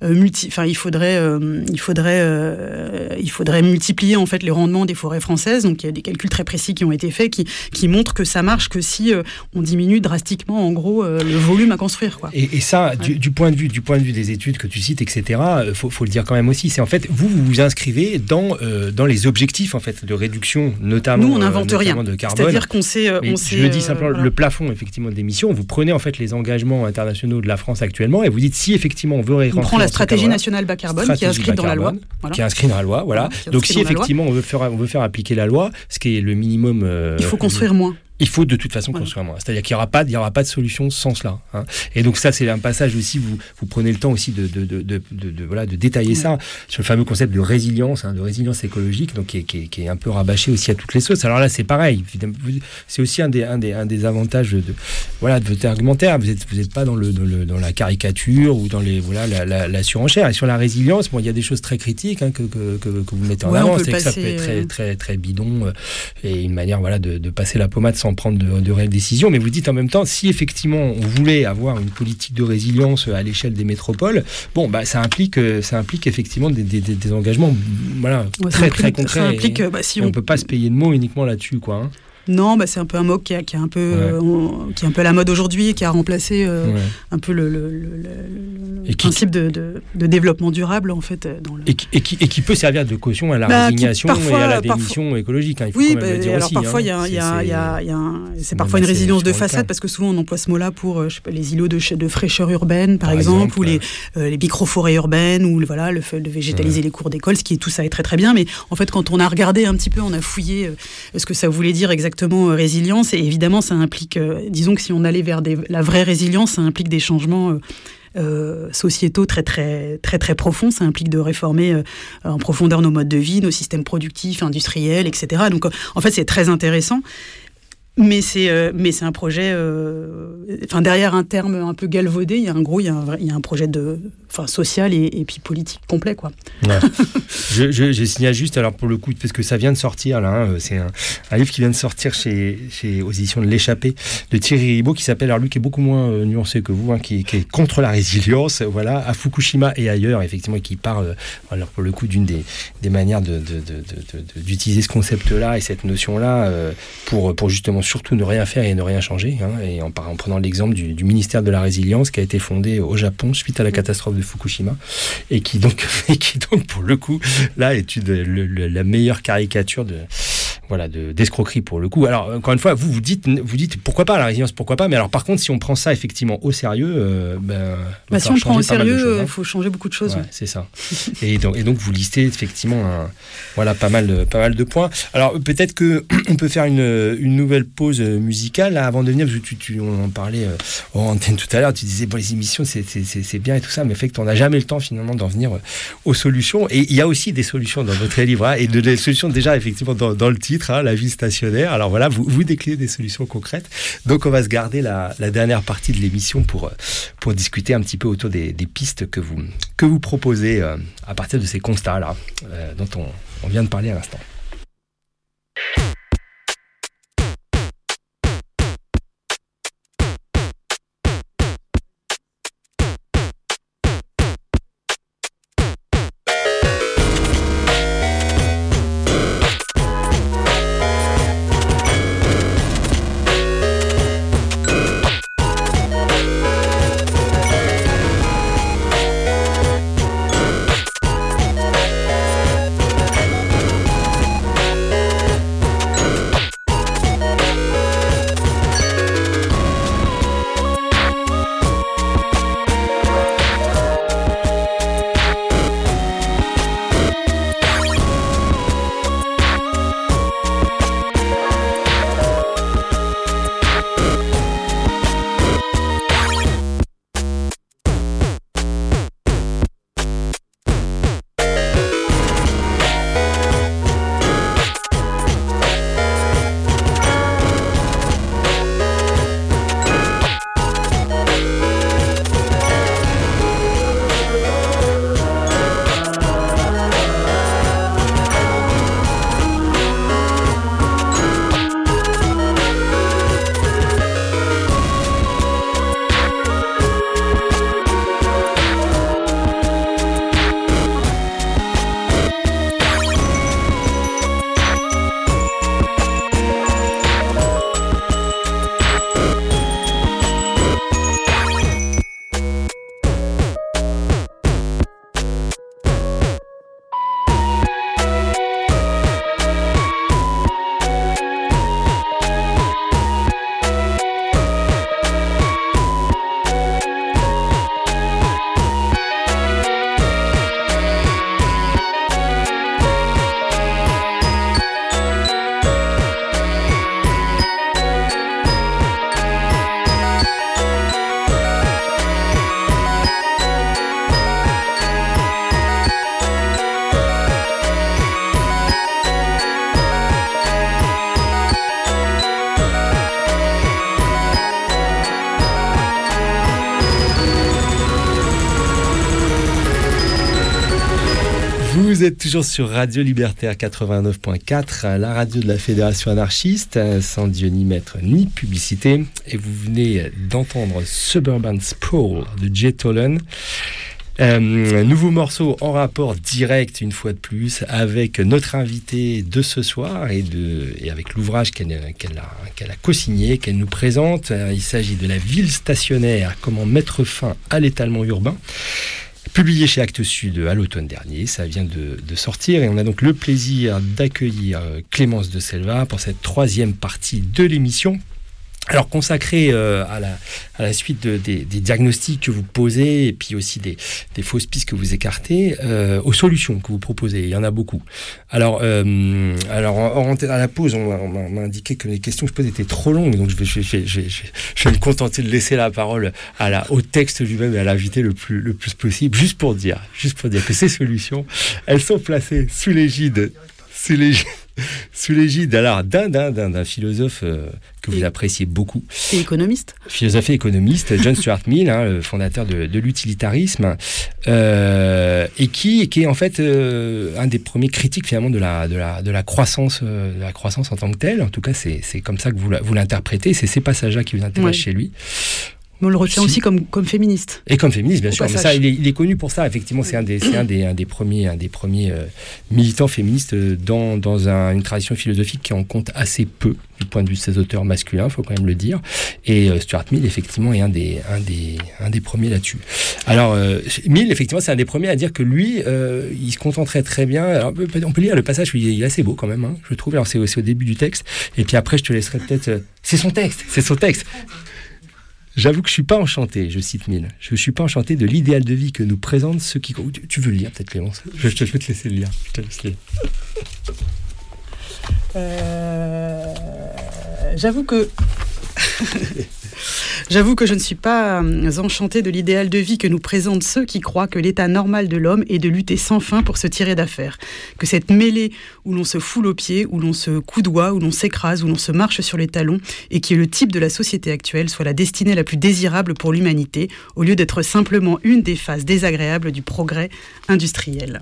multiplier en fait les rendements des forêts françaises. Donc il y a des calculs très précis qui ont été faits qui montrent que ça marche que si on diminue drastiquement en gros le volume à construire, quoi.
Et ça, du point de vue des études que tu cites, etc. Faut le dire quand même aussi. C'est en fait vous inscrivez dans les objectifs en fait de réduction, notamment.
Nous on n'invente rien.
De carbone.
C'est-à-dire qu'on sait.
Je le dis simplement, le plafond effectivement d'émissions. Vous prenez en fait les engagements internationaux de la France actuellement et vous dites si effectivement on veut
on prend la stratégie nationale bas carbone qui est inscrite dans la loi.
Qui est inscrite dans la loi, voilà. Donc si effectivement on veut faire appliquer la loi, ce qui est le minimum.
Il faut construire moins.
Il faut de toute façon construire moins. C'est-à-dire qu'il n'y aura pas de solution sans cela. Et donc ça, c'est un passage aussi, vous prenez le temps aussi de détailler ça sur le fameux concept de résilience écologique, donc qui est un peu rabâché aussi à toutes les sauces. Alors là, c'est pareil. C'est aussi un des avantages de votre argumentaire. Vous êtes pas dans la caricature ou dans la surenchère. Et sur la résilience, il y a des choses très critiques que vous mettez en avant. C'est que ça peut être très, très, très bidon et une manière de passer la pommade sans prendre de réelles décisions, mais vous dites en même temps, si effectivement on voulait avoir une politique de résilience à l'échelle des métropoles, ça implique effectivement des engagements très concrets.
Ça implique,
on ne peut pas se payer de mots uniquement là-dessus, quoi.
Non, c'est un peu un mot qui est un peu à la mode aujourd'hui et qui a remplacé un peu le principe de développement durable en fait. Et
qui peut servir de caution à la résignation et à la démission écologique. Il faut quand même le dire aussi.
Parfois c'est parfois une résilience de façade parce que souvent on emploie ce mot-là pour les îlots de fraîcheur urbaine par exemple ou les micro-forêts urbaines ou le fait de végétaliser les cours d'école, ce qui est tout ça est très très bien. Mais en fait quand on a regardé un petit peu, on a fouillé ce que ça voulait dire exactement résilience, et évidemment ça implique, disons que si on allait vers la vraie résilience, ça implique des changements sociétaux très très très très profonds. Ça implique de réformer en profondeur nos modes de vie, nos systèmes productifs, industriels, etc. Donc en fait c'est très intéressant. Mais c'est un projet. Derrière un terme un peu galvaudé, il y a un projet social et puis politique complet, quoi.
Ouais. je signale juste, alors pour le coup, parce que ça vient de sortir là, c'est un livre qui vient de sortir aux éditions de l'Échappée de Thierry Ribaud, qui s'appelle, alors lui qui est beaucoup moins nuancé que vous, qui est contre la résilience, à Fukushima et ailleurs, effectivement, et qui parle, alors pour le coup, d'une des manières d'utiliser ce concept-là et cette notion-là pour justement surtout ne rien faire et ne rien changer, et en prenant l'exemple du ministère de la Résilience qui a été fondé au Japon suite à la catastrophe de Fukushima et qui donc pour le coup là est la meilleure caricature d'escroquerie pour le coup. Alors encore une fois, vous dites pourquoi pas la résilience, pourquoi pas, mais alors par contre si on prend ça effectivement au sérieux,
si on prend au sérieux, il faut changer beaucoup de choses.
C'est ça. et donc vous listez effectivement pas mal de points. Alors peut-être que on peut faire une nouvelle pause musicale là, avant de venir, parce que on en parlait en antenne tout à l'heure, tu disais les émissions c'est bien et tout ça, mais fait que on n'a jamais le temps finalement d'en venir aux solutions, et il y a aussi des solutions dans votre livre, et des solutions déjà effectivement dans le titre, la vie stationnaire. Alors voilà, vous déclinez des solutions concrètes, donc on va se garder la dernière partie de l'émission pour discuter un petit peu autour des pistes que vous proposez à partir de ces constats là dont on vient de parler à l'instant. Vous êtes toujours sur Radio Libertaire 89.4, la radio de la Fédération anarchiste, sans Dieu ni maître ni publicité. Et vous venez d'entendre Suburban Sprawl de Jay Tolan. Nouveau morceau en rapport direct, une fois de plus, avec notre invité de ce soir et avec l'ouvrage qu'elle a co-signé, qu'elle nous présente. Il s'agit de La ville stationnaire, comment mettre fin à l'étalement urbain. Publié chez Actes Sud à l'automne dernier, ça vient de sortir et on a donc le plaisir d'accueillir Clémence de Selva pour cette troisième partie de l'émission. Alors consacrée à la suite des diagnostics que vous posez et puis aussi des fausses pistes que vous écartez, aux solutions que vous proposez, il y en a beaucoup. Alors à la pause, on m'a indiqué que les questions que je posais étaient trop longues, donc je vais me contenter de laisser la parole au texte lui-même et à l'invité le plus possible, juste pour dire que ces solutions, elles sont placées sous l'égide alors d'un philosophe que vous appréciez beaucoup.
Et économiste.
Philosophe et économiste, John Stuart Mill, le fondateur de l'utilitarisme, et qui est en fait un des premiers critiques finalement de la croissance en tant que telle. En tout cas, c'est comme ça que vous l'interprétez. C'est ces passages-là qui vous intéressent chez lui.
Mais on le retient aussi comme féministe.
Et comme féministe, bien sûr. Mais ça, il est connu pour ça. Effectivement, c'est un des premiers militants féministes dans une tradition philosophique qui en compte assez peu du point de vue de ses auteurs masculins, il faut quand même le dire. Et Stuart Mill, effectivement, est un des premiers là-dessus. Alors, Mill, effectivement, c'est un des premiers à dire que lui, il se contenterait très bien. Alors, on peut lire le passage, il est assez beau quand même, hein, je trouve. Alors, c'est au début du texte. Et puis après, je te laisserai peut-être... C'est son texte. J'avoue que je ne suis pas enchanté, je cite Mill, je ne suis pas enchanté de l'idéal de vie que nous présentent ceux qui... Tu veux le lire peut-être, Clémence ? Je peux te laisser le lire. Je te laisse lire.
J'avoue que je ne suis pas enchantée de l'idéal de vie que nous présentent ceux qui croient que l'état normal de l'homme est de lutter sans fin pour se tirer d'affaire. Que cette mêlée où l'on se foule aux pieds, où l'on se coudoie, où l'on s'écrase, où l'on se marche sur les talons, et qui est le type de la société actuelle, soit la destinée la plus désirable pour l'humanité, au lieu d'être simplement une des phases désagréables du progrès industriel.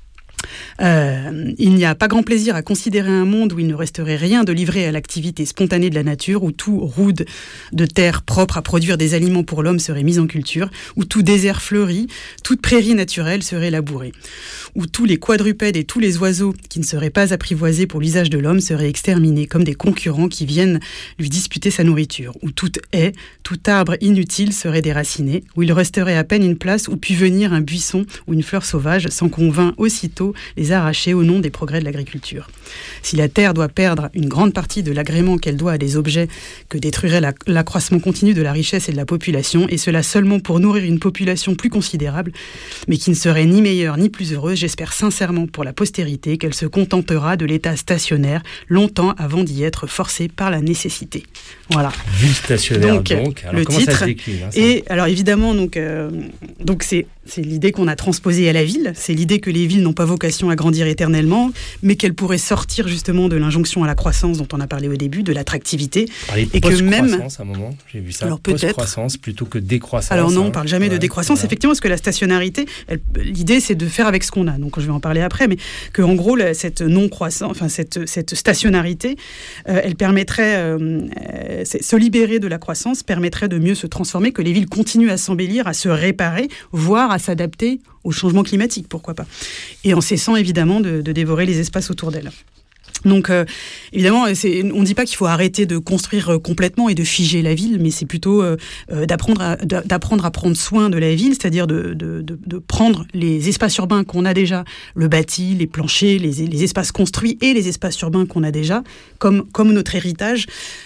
Il n'y a pas grand plaisir à considérer un monde où il ne resterait rien de livré à l'activité spontanée de la nature, où tout roude de terre propre à produire des aliments pour l'homme serait mis en culture, où tout désert fleuri, toute prairie naturelle serait labourée, où tous les quadrupèdes et tous les oiseaux qui ne seraient pas apprivoisés pour l'usage de l'homme seraient exterminés comme des concurrents qui viennent lui disputer sa nourriture, où toute haie, tout arbre inutile serait déraciné, où il resterait à peine une place où pût venir un buisson ou une fleur sauvage sans qu'on vînt aussitôt les arracher au nom des progrès de l'agriculture. Si la terre doit perdre une grande partie de l'agrément qu'elle doit à des objets que détruirait l'accroissement continu de la richesse et de la population, et cela seulement pour nourrir une population plus considérable, mais qui ne serait ni meilleure ni plus heureuse, j'espère sincèrement pour la postérité qu'elle se contentera de l'état stationnaire longtemps avant d'y être forcée par la nécessité. Voilà.
Ville stationnaire donc. Alors,
le
comment
titre.
Ça se décline, hein, ça
Et alors évidemment, donc c'est l'idée qu'on a transposée à la ville. C'est l'idée que les villes n'ont pas vocation à grandir éternellement, mais qu'elles pourraient sortir justement de l'injonction à la croissance dont on a parlé au début, de l'attractivité.
Et que même à un moment, j'ai vu ça.
Alors
post-croissance plutôt que décroissance.
Alors non, on parle jamais de décroissance. Effectivement, parce que la stationnarité, l'idée c'est de faire avec ce qu'on a. Donc je vais en parler après, mais que en gros cette non-croissance, enfin cette stationnarité, elle permettrait se libérer de la croissance, permettrait de mieux se transformer, que les villes continuent à s'embellir, à se réparer, voire à s'adapter au changement climatique, pourquoi pas. Et en cessant évidemment de dévorer les espaces autour d'elles. Donc évidemment, on ne dit pas qu'il faut arrêter de construire complètement et de figer la ville, mais c'est plutôt d'apprendre à prendre soin de la ville, c'est-à-dire de prendre les espaces urbains qu'on a déjà, le bâti, les planchers, les espaces construits et les espaces urbains qu'on a déjà, comme notre héritage,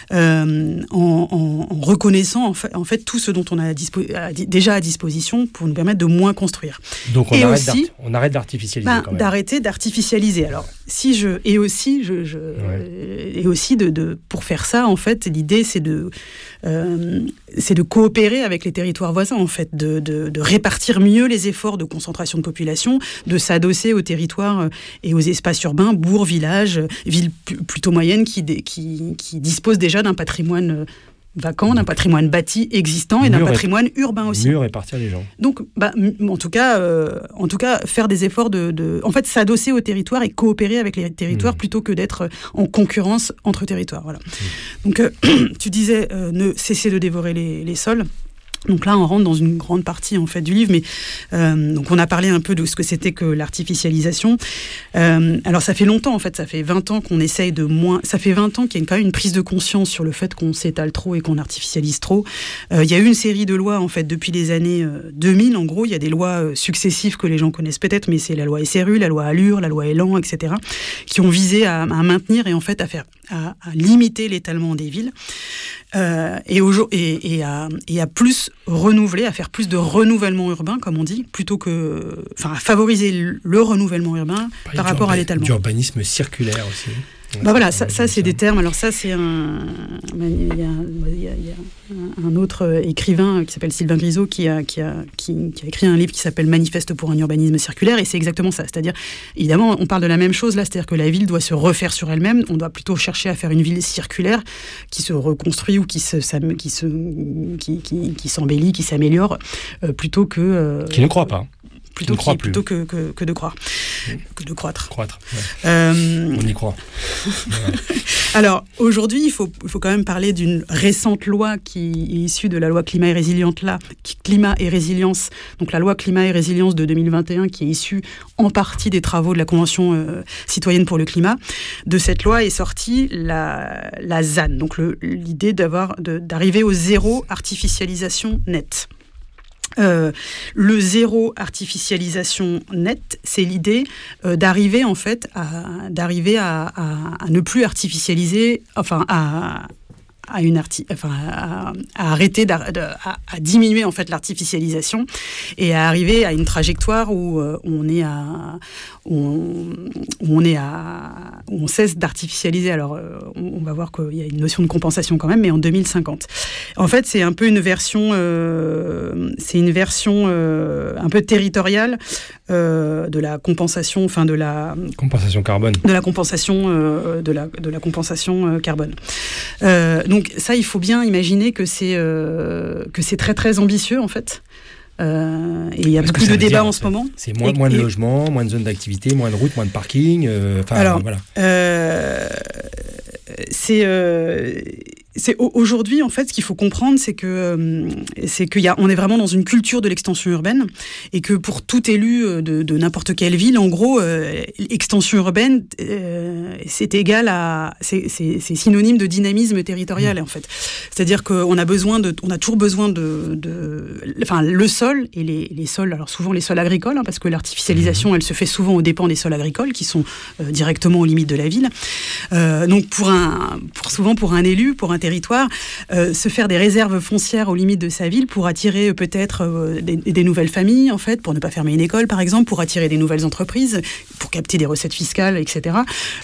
en reconnaissant en fait tout ce dont on a déjà à disposition pour nous permettre de moins construire.
Donc on arrête d'artificialiser quand même.
D'arrêter d'artificialiser. Alors pour faire ça, en fait, l'idée c'est de coopérer avec les territoires voisins, en fait, de répartir mieux les efforts de concentration de population, de s'adosser aux territoires et aux espaces urbains, bourgs, villages, villes plutôt moyennes qui disposent déjà d'un patrimoine vacant, d'un patrimoine bâti existant et d'un patrimoine urbain aussi.
Mieux répartir les gens.
Donc, en tout cas, faire des efforts en fait, s'adosser au territoire et coopérer avec les territoires plutôt que d'être en concurrence entre territoires. Voilà. Donc, tu disais ne cesser de dévorer les sols. Donc là, on rentre dans une grande partie en fait du livre, mais donc on a parlé un peu de ce que c'était que l'artificialisation. Alors ça fait longtemps en fait, ça fait 20 ans qu'on essaye de moins. Ça fait 20 ans qu'il y a quand même une prise de conscience sur le fait qu'on s'étale trop et qu'on artificialise trop. Il y a eu une série de lois en fait depuis les années 2000. En gros, il y a des lois successives que les gens connaissent peut-être, mais c'est la loi SRU, la loi Allure, la loi Elan, etc., qui ont visé à maintenir et en fait à limiter l'étalement des villes. Et à plus renouveler, à faire plus de renouvellement urbain, comme on dit, plutôt que, à favoriser le renouvellement urbain par rapport à l'étalement.
D'urbanisme circulaire aussi.
Voilà, ça c'est des termes. Alors ça c'est il y a un autre écrivain qui s'appelle Sylvain Grisot qui a écrit un livre qui s'appelle Manifeste pour un urbanisme circulaire, et c'est exactement ça. C'est-à-dire, évidemment, on parle de la même chose là, c'est-à-dire que la ville doit se refaire sur elle-même. On doit plutôt chercher à faire une ville circulaire qui se reconstruit ou qui s'embellit, qui s'améliore, plutôt que
qui ne croit pas.
Plutôt que de croire. Que de croître.
On y croit.
Alors, aujourd'hui, il faut quand même parler d'une récente loi qui est issue de la loi Climat et Résilience, donc la loi Climat et Résilience de 2021, qui est issue en partie des travaux de la Convention citoyenne pour le climat. De cette loi est sortie la ZAN, donc l'idée d'arriver au zéro artificialisation nette. Le zéro artificialisation nette, c'est l'idée d'arriver en fait à ne plus artificialiser, à arrêter à diminuer en fait l'artificialisation et à arriver à une trajectoire où on cesse d'artificialiser. Alors on va voir qu'il y a une notion de compensation quand même, mais en 2050. En fait, c'est un peu une version un peu territoriale de la compensation, de la
compensation carbone.
De la compensation carbone. Donc ça, il faut bien imaginer que c'est très très ambitieux en fait. Et il y a beaucoup de débats en ce moment.
C'est moins de logements, moins de zones d'activité, moins de routes, moins de parking. Voilà. C'est aujourd'hui en fait ce qu'il faut comprendre, c'est qu'on est vraiment dans une culture de l'extension urbaine, et que pour tout élu de n'importe quelle ville, en gros, extension urbaine c'est synonyme de dynamisme territorial en fait. C'est-à-dire qu'on a toujours besoin le sol et les sols, alors souvent les sols agricoles, parce que l'artificialisation elle se fait souvent aux dépens des sols agricoles qui sont directement aux limites de la ville. Donc pour un élu, pour un territoire, se faire des réserves foncières aux limites de sa ville pour attirer peut-être des nouvelles familles, en fait, pour ne pas fermer une école, par exemple, pour attirer des nouvelles entreprises, pour capter des recettes fiscales, etc.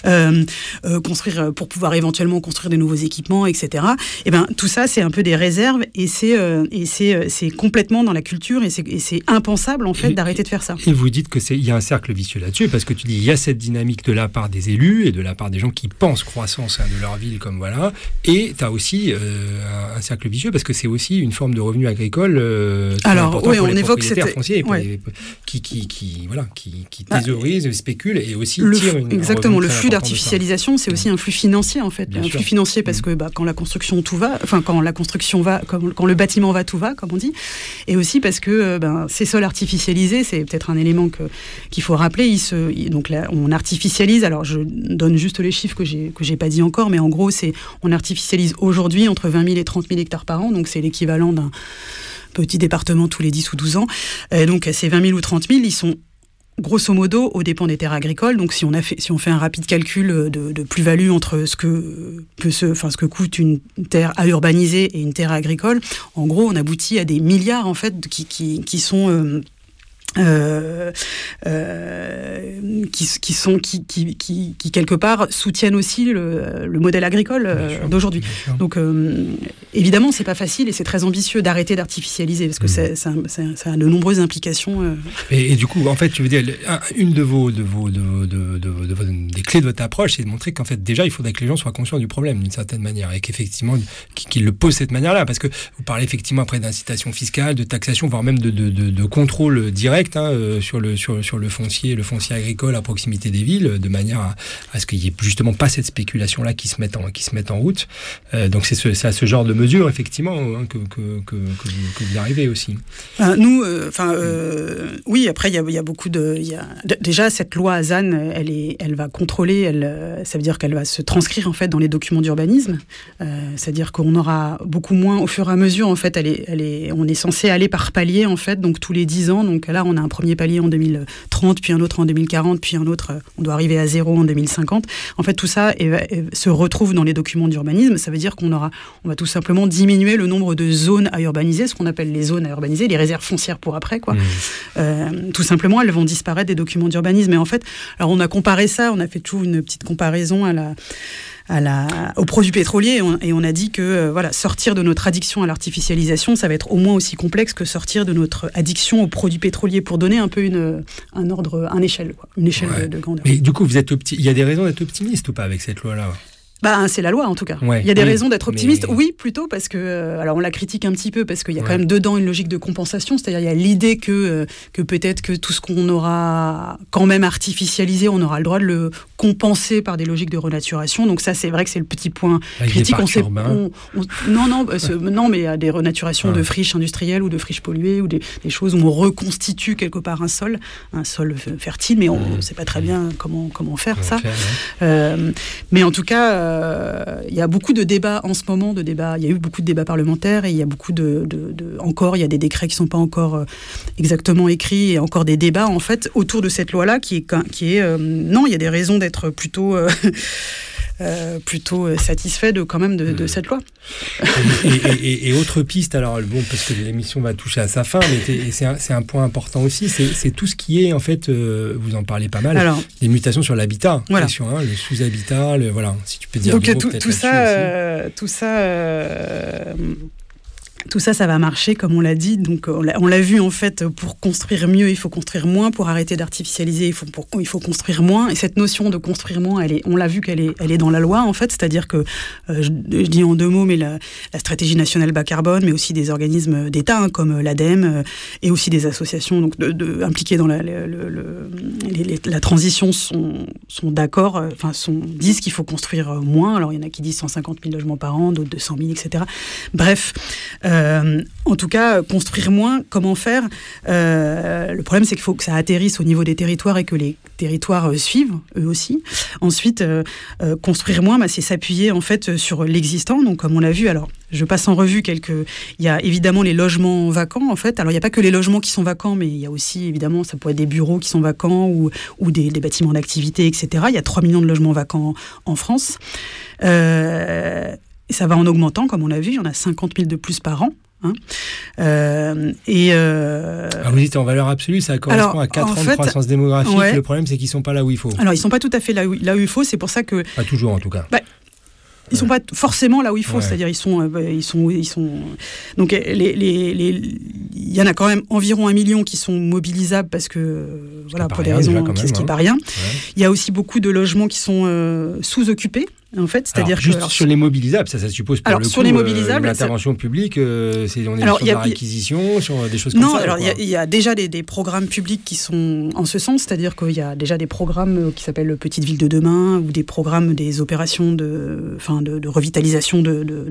Pour pouvoir éventuellement construire des nouveaux équipements, etc. Et ben tout ça, c'est un peu des réserves, et c'est complètement dans la culture, et c'est impensable, en fait, d'arrêter de faire ça. Et vous dites qu'il y a un cercle vicieux là-dessus, parce que tu dis il y a cette dynamique de la part des élus et de la part des gens qui pensent croissance de leur ville, comme voilà. Et tu as aussi un cercle vicieux, parce que c'est aussi une forme de revenu agricole.
Alors, oui, on évoque cette
fonciers qui thésaurisent, spéculent, et aussi tirent une.
Exactement, le flux d'artificialisation, c'est aussi un flux financier, en fait. Flux financier, parce que quand la construction quand le bâtiment va, tout va, comme on dit. Et aussi parce que ces sols artificialisés, c'est peut-être un élément qu'il faut rappeler. Donc là, on artificialise. Alors, je donne juste les chiffres que j'ai pas dit encore, mais en gros, on artificialise aujourd'hui entre 20 000 et 30 000 hectares par an, donc c'est l'équivalent d'un petit département tous les 10 ou 12 ans. Et donc ces 20 000 ou 30 000, ils sont grosso modo aux dépens des terres agricoles. Donc si on fait un rapide calcul de plus-value entre ce que coûte une terre à urbaniser et une terre agricole, en gros on aboutit à des milliards en fait qui sont qui quelque part soutiennent aussi le modèle agricole d'aujourd'hui. Donc évidemment, c'est pas facile et c'est très ambitieux d'arrêter d'artificialiser parce que ça a de nombreuses implications.
Et du coup, en fait, tu veux dire, une des clés de votre approche, c'est de montrer qu'en fait, déjà, il faudrait que les gens soient conscients du problème d'une certaine manière et qu'effectivement, qu'ils le posent de cette manière-là. Parce que vous parlez effectivement après d'incitation fiscale, de taxation, voire même de contrôle direct sur le foncier agricole à proximité des villes, de manière à ce qu'il n'y ait justement pas cette spéculation-là qui se mette en route. Donc c'est à ce genre de mesures, effectivement, que vous arrivez aussi.
Oui, après, il y a beaucoup de... Déjà, cette loi AZAN, elle va contrôler, ça veut dire qu'elle va se transcrire, en fait, dans les documents d'urbanisme. C'est-à-dire qu'on aura beaucoup moins, au fur et à mesure, en fait, on est censé aller par palier, en fait, donc tous les 10 ans. Donc là, on a un premier palier en 2030, puis un autre en 2040, puis un autre, on doit arriver à 0 en 2050. En fait, tout ça se retrouve dans les documents d'urbanisme. Ça veut dire qu'on va tout simplement diminuer le nombre de zones à urbaniser, ce qu'on appelle les zones à urbaniser, les réserves foncières pour après, quoi. Tout simplement, elles vont disparaître des documents d'urbanisme. Et en fait, alors on a comparé ça, on a fait toujours une petite comparaison aux produits pétroliers et on a dit que sortir de notre addiction à l'artificialisation, ça va être au moins aussi complexe que sortir de notre addiction aux produits pétroliers pour donner un peu une échelle de grandeur.
Mais du coup, il y a des raisons d'être optimiste ou pas avec cette loi-là ?
C'est la loi en tout cas. Il y a des raisons d'être optimiste. Oui, plutôt parce que, alors on la critique un petit peu parce qu'il y a quand même dedans une logique de compensation, c'est-à-dire il y a l'idée que peut-être que tout ce qu'on aura quand même artificialisé, on aura le droit de le compenser par des logiques de renaturation. Donc ça, c'est vrai que c'est le petit point critique. Non, mais il y a des renaturations de friches industrielles ou de friches polluées ou des choses où on reconstitue quelque part un sol fertile, mais on ne sait pas très bien comment faire ça. Mais en tout cas. Il y a beaucoup de débats en ce moment, il y a eu beaucoup de débats parlementaires et il y a beaucoup encore, il y a des décrets qui ne sont pas encore exactement écrits et encore des débats en fait autour de cette loi-là qui est non, il y a des raisons d'être plutôt satisfait de cette loi.
Et autre piste, alors parce que l'émission va toucher à sa fin, mais c'est un point important aussi, c'est tout ce qui est en fait, vous en parlez pas mal, les mutations sur l'habitat, le sous-habitat, si tu peux dire.
Donc tout ça, ça va marcher, comme on l'a dit. Donc, on l'a vu, en fait, pour construire mieux, il faut construire moins. Pour arrêter d'artificialiser, il faut construire moins. Et cette notion de construire moins, on l'a vu qu'elle est dans la loi, en fait. C'est-à-dire que, je dis en 2 mots, mais la stratégie nationale bas carbone, mais aussi des organismes d'État, comme l'ADEME, et aussi des associations impliquées dans la transition sont d'accord, disent qu'il faut construire moins. Alors, il y en a qui disent 150 000 logements par an, d'autres 200 000, etc. Bref, en tout cas, construire moins, comment faire ? Le problème, c'est qu'il faut que ça atterrisse au niveau des territoires et que les territoires suivent, eux aussi. Ensuite, construire moins, c'est s'appuyer en fait sur l'existant. Donc, comme on l'a vu, alors je passe en revue il y a évidemment les logements vacants, en fait. Alors, il n'y a pas que les logements qui sont vacants, mais il y a aussi, évidemment, ça pourrait être des bureaux qui sont vacants ou des bâtiments d'activité, etc. Il y a 3 millions de logements vacants en France. Et ça va en augmentant, comme on l'a vu, il y en a 50 000 de plus par an. Vous
dites en valeur absolue, ça correspond à 4 ans de croissance démographique. Le problème, c'est qu'ils ne sont pas là où il faut.
Alors, ils ne sont pas tout à fait là où il faut, c'est pour ça que...
Pas toujours, en tout cas.
Ils sont pas forcément là où il faut, c'est-à-dire ils sont. Donc il y en a quand même environ 1 million qui sont mobilisables parce que pour des raisons qui n'est pas rien. Il y a aussi beaucoup de logements qui sont sous-occupés. En fait, c'est-à-dire
sur les mobilisables, ça suppose pour
sur les mobilisables,
l'intervention publique, on est sur de la réquisition, sur des choses comme ça.
Non, alors il y a déjà des programmes publics qui sont en ce sens, c'est-à-dire qu'il y a déjà des programmes qui s'appellent Petite Ville de demain ou des programmes, des opérations de revitalisation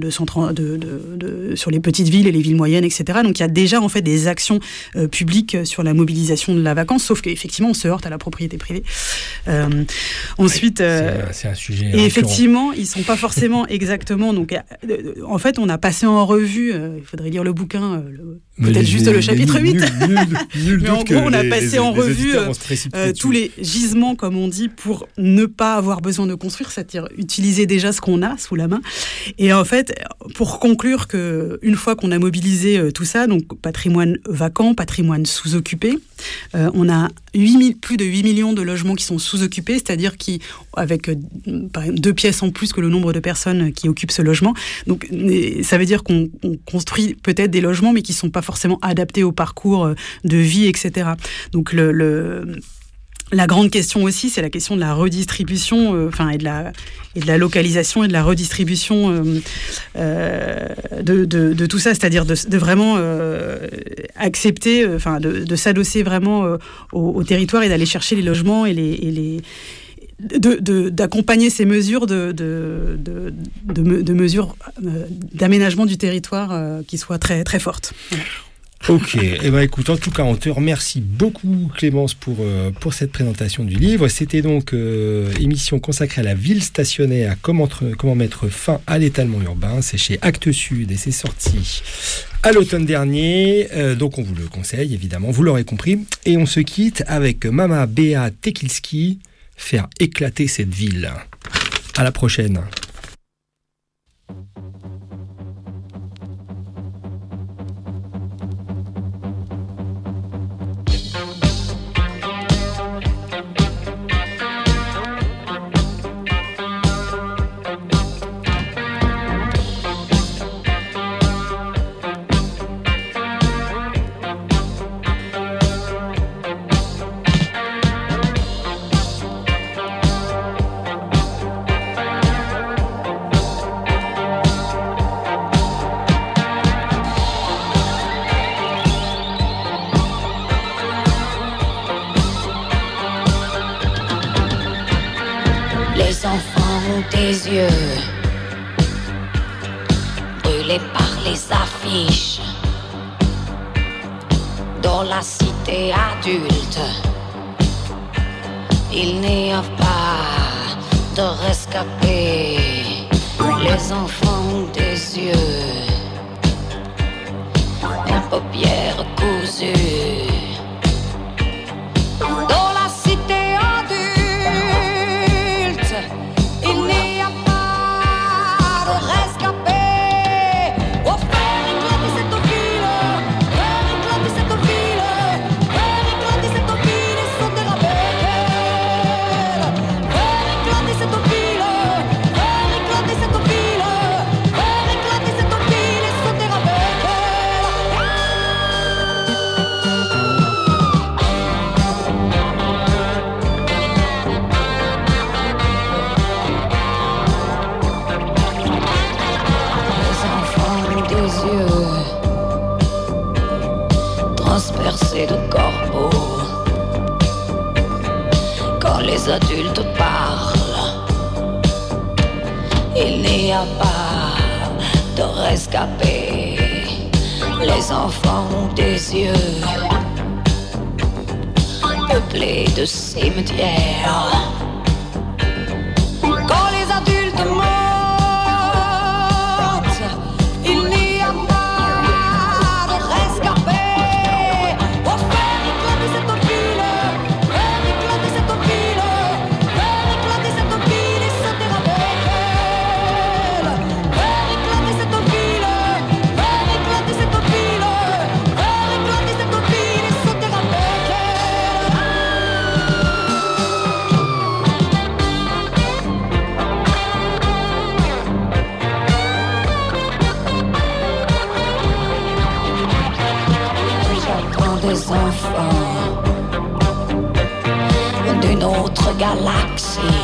sur les petites villes et les villes moyennes, etc. Donc il y a déjà en fait des actions publiques sur la mobilisation de la vacance, sauf qu'effectivement on se heurte à la propriété privée. Ensuite,
c'est un sujet.
Et effectivement, ils ne sont pas forcément exactement. Donc, en fait, on a passé en revue, il faudrait lire le bouquin, peut-être juste le chapitre 8.
Nul
Mais en gros, on a passé en revue tous les gisements, comme on dit, pour ne pas avoir besoin de construire, c'est-à-dire utiliser déjà ce qu'on a sous la main. Et en fait, pour conclure qu'une fois qu'on a mobilisé tout ça, donc patrimoine vacant, patrimoine sous-occupé, on a plus de 8 millions de logements qui sont sous-occupés, c'est-à-dire avec 2 pièces en plus que le nombre de personnes qui occupent ce logement. Donc ça veut dire qu'on construit peut-être des logements, mais qui ne sont pas forcément adaptés au parcours de vie, etc. Donc la grande question aussi, c'est la question de la redistribution, et de la localisation et de la redistribution de tout ça, c'est-à-dire de vraiment accepter, de s'adosser vraiment au territoire et d'aller chercher les logements et d'accompagner ces mesures de mesures d'aménagement du territoire qui soient très très fortes. Voilà.
Ok, écoute, en tout cas, on te remercie beaucoup, Clémence, pour cette présentation du livre. C'était donc émission consacrée à la ville stationnaire, comment mettre fin à l'étalement urbain. C'est chez Actes Sud et c'est sorti à l'automne dernier. Donc on vous le conseille, évidemment, vous l'aurez compris. Et on se quitte avec Mama Béa Tekilski, faire éclater cette ville. À la prochaine.
Les enfants ont des yeux brûlés par les affiches dans la cité adulte. Il n'y a pas de rescapés. Les enfants ont des yeux et paupières cousues. Dans la cité adulte, il n'y a pas de rescapés. Oh, faire éclater cette ville, faire éclater cette ville, faire éclater cette ville et sauter avec elle. Faire éclater cette ville, faire éclater cette ville, faire éclater cette ville et sauter avec transpercés de corbeaux. Quand les adultes parlent, il n'y a pas de rescapés. Les enfants ont des yeux peuplés de cimetières. Quand les adultes mentent, il n'y a pas de rescapés. Oh, faire éclater cette ville, faire éclater cette ville, faire éclater cette ville et sauter avec elle. Faire éclater cette ville, faire éclater cette ville, faire éclater cette ville et sauter avec elle. J'entends des enfants d'une autre galaxie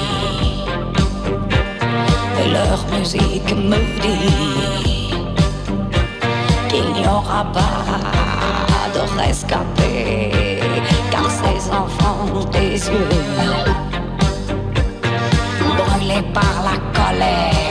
et leur musique me dit qu'il n'y aura pas de rescapés, car ces enfants ont des yeux brûlés par la colère.